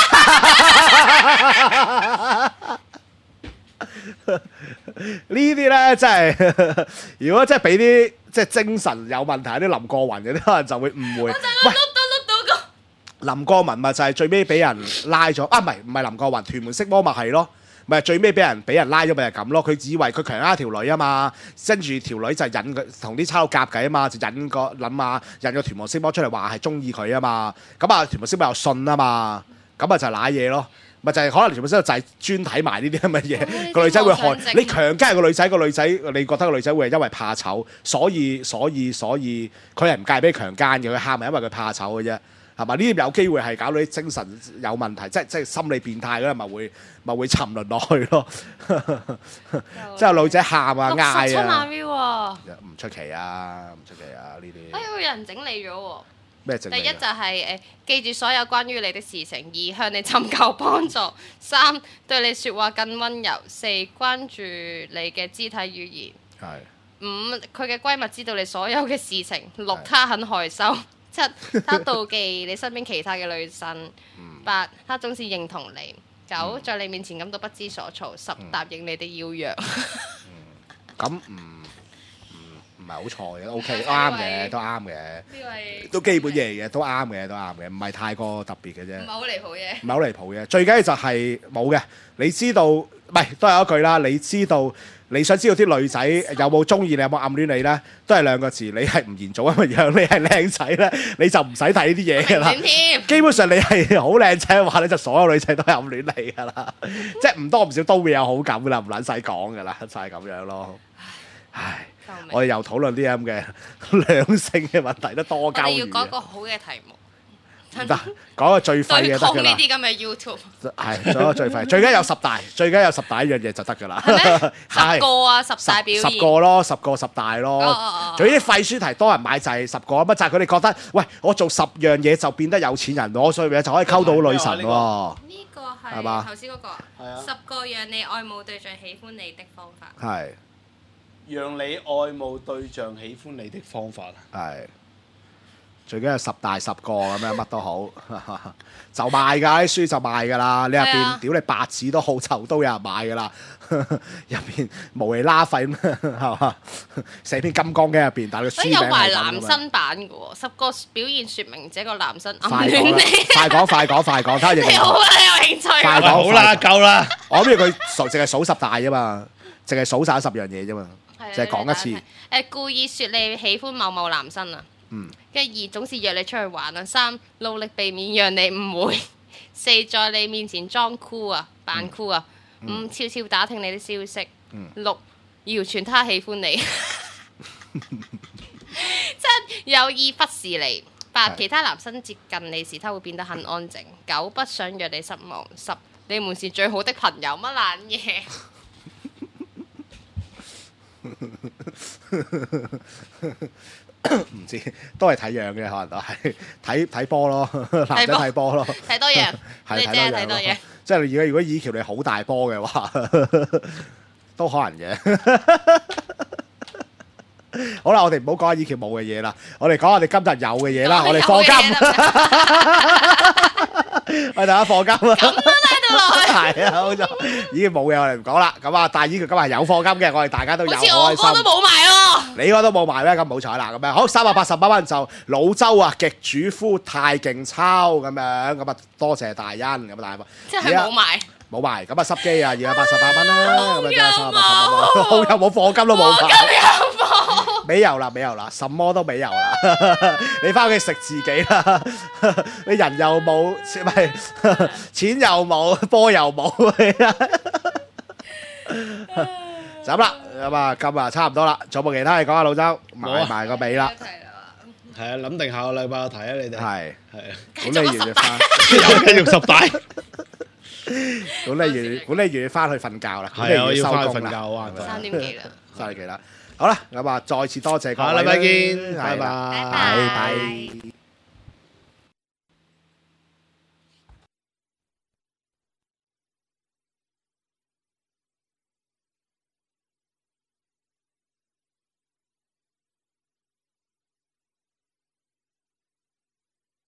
呢啲咧真係，如果真係俾啲即係精神有問題啲林過雲嗰啲，可能就會誤會。喂，林過雲咪就係最尾俾人拉咗啊？唔係唔係林過雲，屯門色魔咪係咯，咪最尾俾人俾人拉咗咪係咁咯？佢以為佢強姦條女啊嘛，跟住條女就引佢同啲差佬夾計啊嘛，就引個諗下引個屯門色魔出嚟話係中意佢啊嘛，咁啊屯門色魔又信啊嘛，咁啊就揦嘢咯。咪就係可能全部身就係專睇埋呢啲咁嘅嘢，個女仔會害你強姦個女仔，個女仔你覺得個女仔會係因為怕醜，所以所以所以佢係唔介意俾強姦嘅，佢喊係因為佢怕醜嘅啫，係嘛？呢啲有機會係搞到啲精神有問題，即係即係心理變態嗰啲，咪會咪會沉淪落去咯。即係女仔喊啊嗌啊， 六十七萬 view 啊， 唔出奇啊，唔出奇啊呢啲。 哎，有人整理咗喎。第一就係、是、誒、呃、記住所有關於你的事情；二向你尋求幫助；三對你説話更温柔；四關注你嘅肢體語言； 係五佢嘅閨蜜知道你所有嘅事情；六他很害羞；七他妒忌你身邊其他嘅女生；八他總是認同你；九在你面前感到不知所措；十答應你的邀約。 咁唔唔係好錯嘅，OK 都啱嘅，都啱嘅， 呢都基本嘢嘅，都啱嘅，都啱嘅，唔係太過特別嘅啫。 唔係好離譜嘅。 唔係好離譜嘅，最緊要就係冇嘅。你知道，唔係都係一句啦。你知道，你想知道啲女仔有冇中意你，有冇暗戀你咧，都係兩個字。你係吳彥祖咁嘅樣，你係靚仔咧，你就唔使睇呢啲嘢㗎啦。基本上你係好靚仔嘅話咧，就所有女仔都係暗戀你㗎啦。即係唔多唔少都會有好感㗎啦，唔撚使講㗎啦，就係咁樣咯。唉。我哋又討論啲咁嘅兩性嘅問題，都多交流。我哋要講個好嘅題目。 唔得，講個最廢嘅得㗎啦。對抗呢啲咁嘅 YouTube。 係，講個最廢，最緊有十大，最緊有十大一樣嘢就得㗎啦。 十個啊，十大表現。 十個咯，十個十大咯。仲有啲廢書題多人買就係十個，乜就係佢哋覺得，喂，我做十樣嘢就變得有錢人，我所以就可以溝到女神喎。 呢個係頭先嗰個。係啊。十個讓你愛慕對象喜歡你的方法。 係。 讓你愛慕對象喜歡你的方法係最緊係十大十個咁樣，乜都好就賣㗎，啲書就賣㗎啦。你入邊屌你白紙都好臭，都有人買㗎啦。入邊無厘啦廢係嘛？寫篇金剛經入邊，但係個書名有埋男生版嘅喎，十個表現説明這個男生暗戀你。 快講快講快講，睇下認唔認同。 你好啊，你有興趣。 快講好啦，夠啦。 我諗住佢數淨係數十大啫嘛，淨係數晒十樣嘢啫嘛。就係講一次。 誒，故意説你喜歡某某男生啊。嗯。跟住二，總是約你出去玩啊。三，努力避免讓你誤會。四，在你面前裝酷啊，扮酷啊。五，悄悄打聽你啲消息。嗯。六，謠傳他喜歡你。七，有意忽視你。八，其他男生接近你時，他會變得很安靜。九，不想讓你失望。十，你們是最好的朋友。乜爛嘢？ 唔知都係睇樣嘅，可能都係睇睇波咯，男仔睇波咯， 睇多樣，你真係睇多樣。 即係如果如果以橋你好大波嘅話，都可能嘅。好啦，我哋唔好講以橋冇嘅嘢啦，我哋講我哋今日有嘅嘢啦，我哋課金，我哋大家課金啦。係啊，好咗，已經冇嘅，我哋唔講啦。咁啊，但係依個今日係有課金嘅，我哋大家都有開心。 好似我哥都冇埋喎， 你個都冇埋咩？咁唔好彩啦。咁樣好，三百八十八蚊就老周啊，極主夫太勁抽咁樣，咁啊多謝大恩咁啊大， 即係冇埋， 冇埋。咁啊濕機啊，二百八十八蚊啦。咁啊真係三百八十八蚊，好有冇課金都冇埋。 美油啦，美油啦，什麼都美油啦。你翻屋企食自己啦。你人又冇，唔係錢又冇，波又冇。就咁啦，咁啊，今日差唔多啦，仲有冇其他嘢講啊？老周埋埋個尾啦。 係啊，諗定下個禮拜睇啊，你哋係係啊， 管理員要翻， 又繼續十大。 管理員管理員要翻去瞓覺啦， 係啊，我要收翻去瞓工啦， 覺啊， 三點幾啦， 三點幾啦。好啦，咁啊，再次多謝各位， 下禮拜見，拜拜， 拜拜。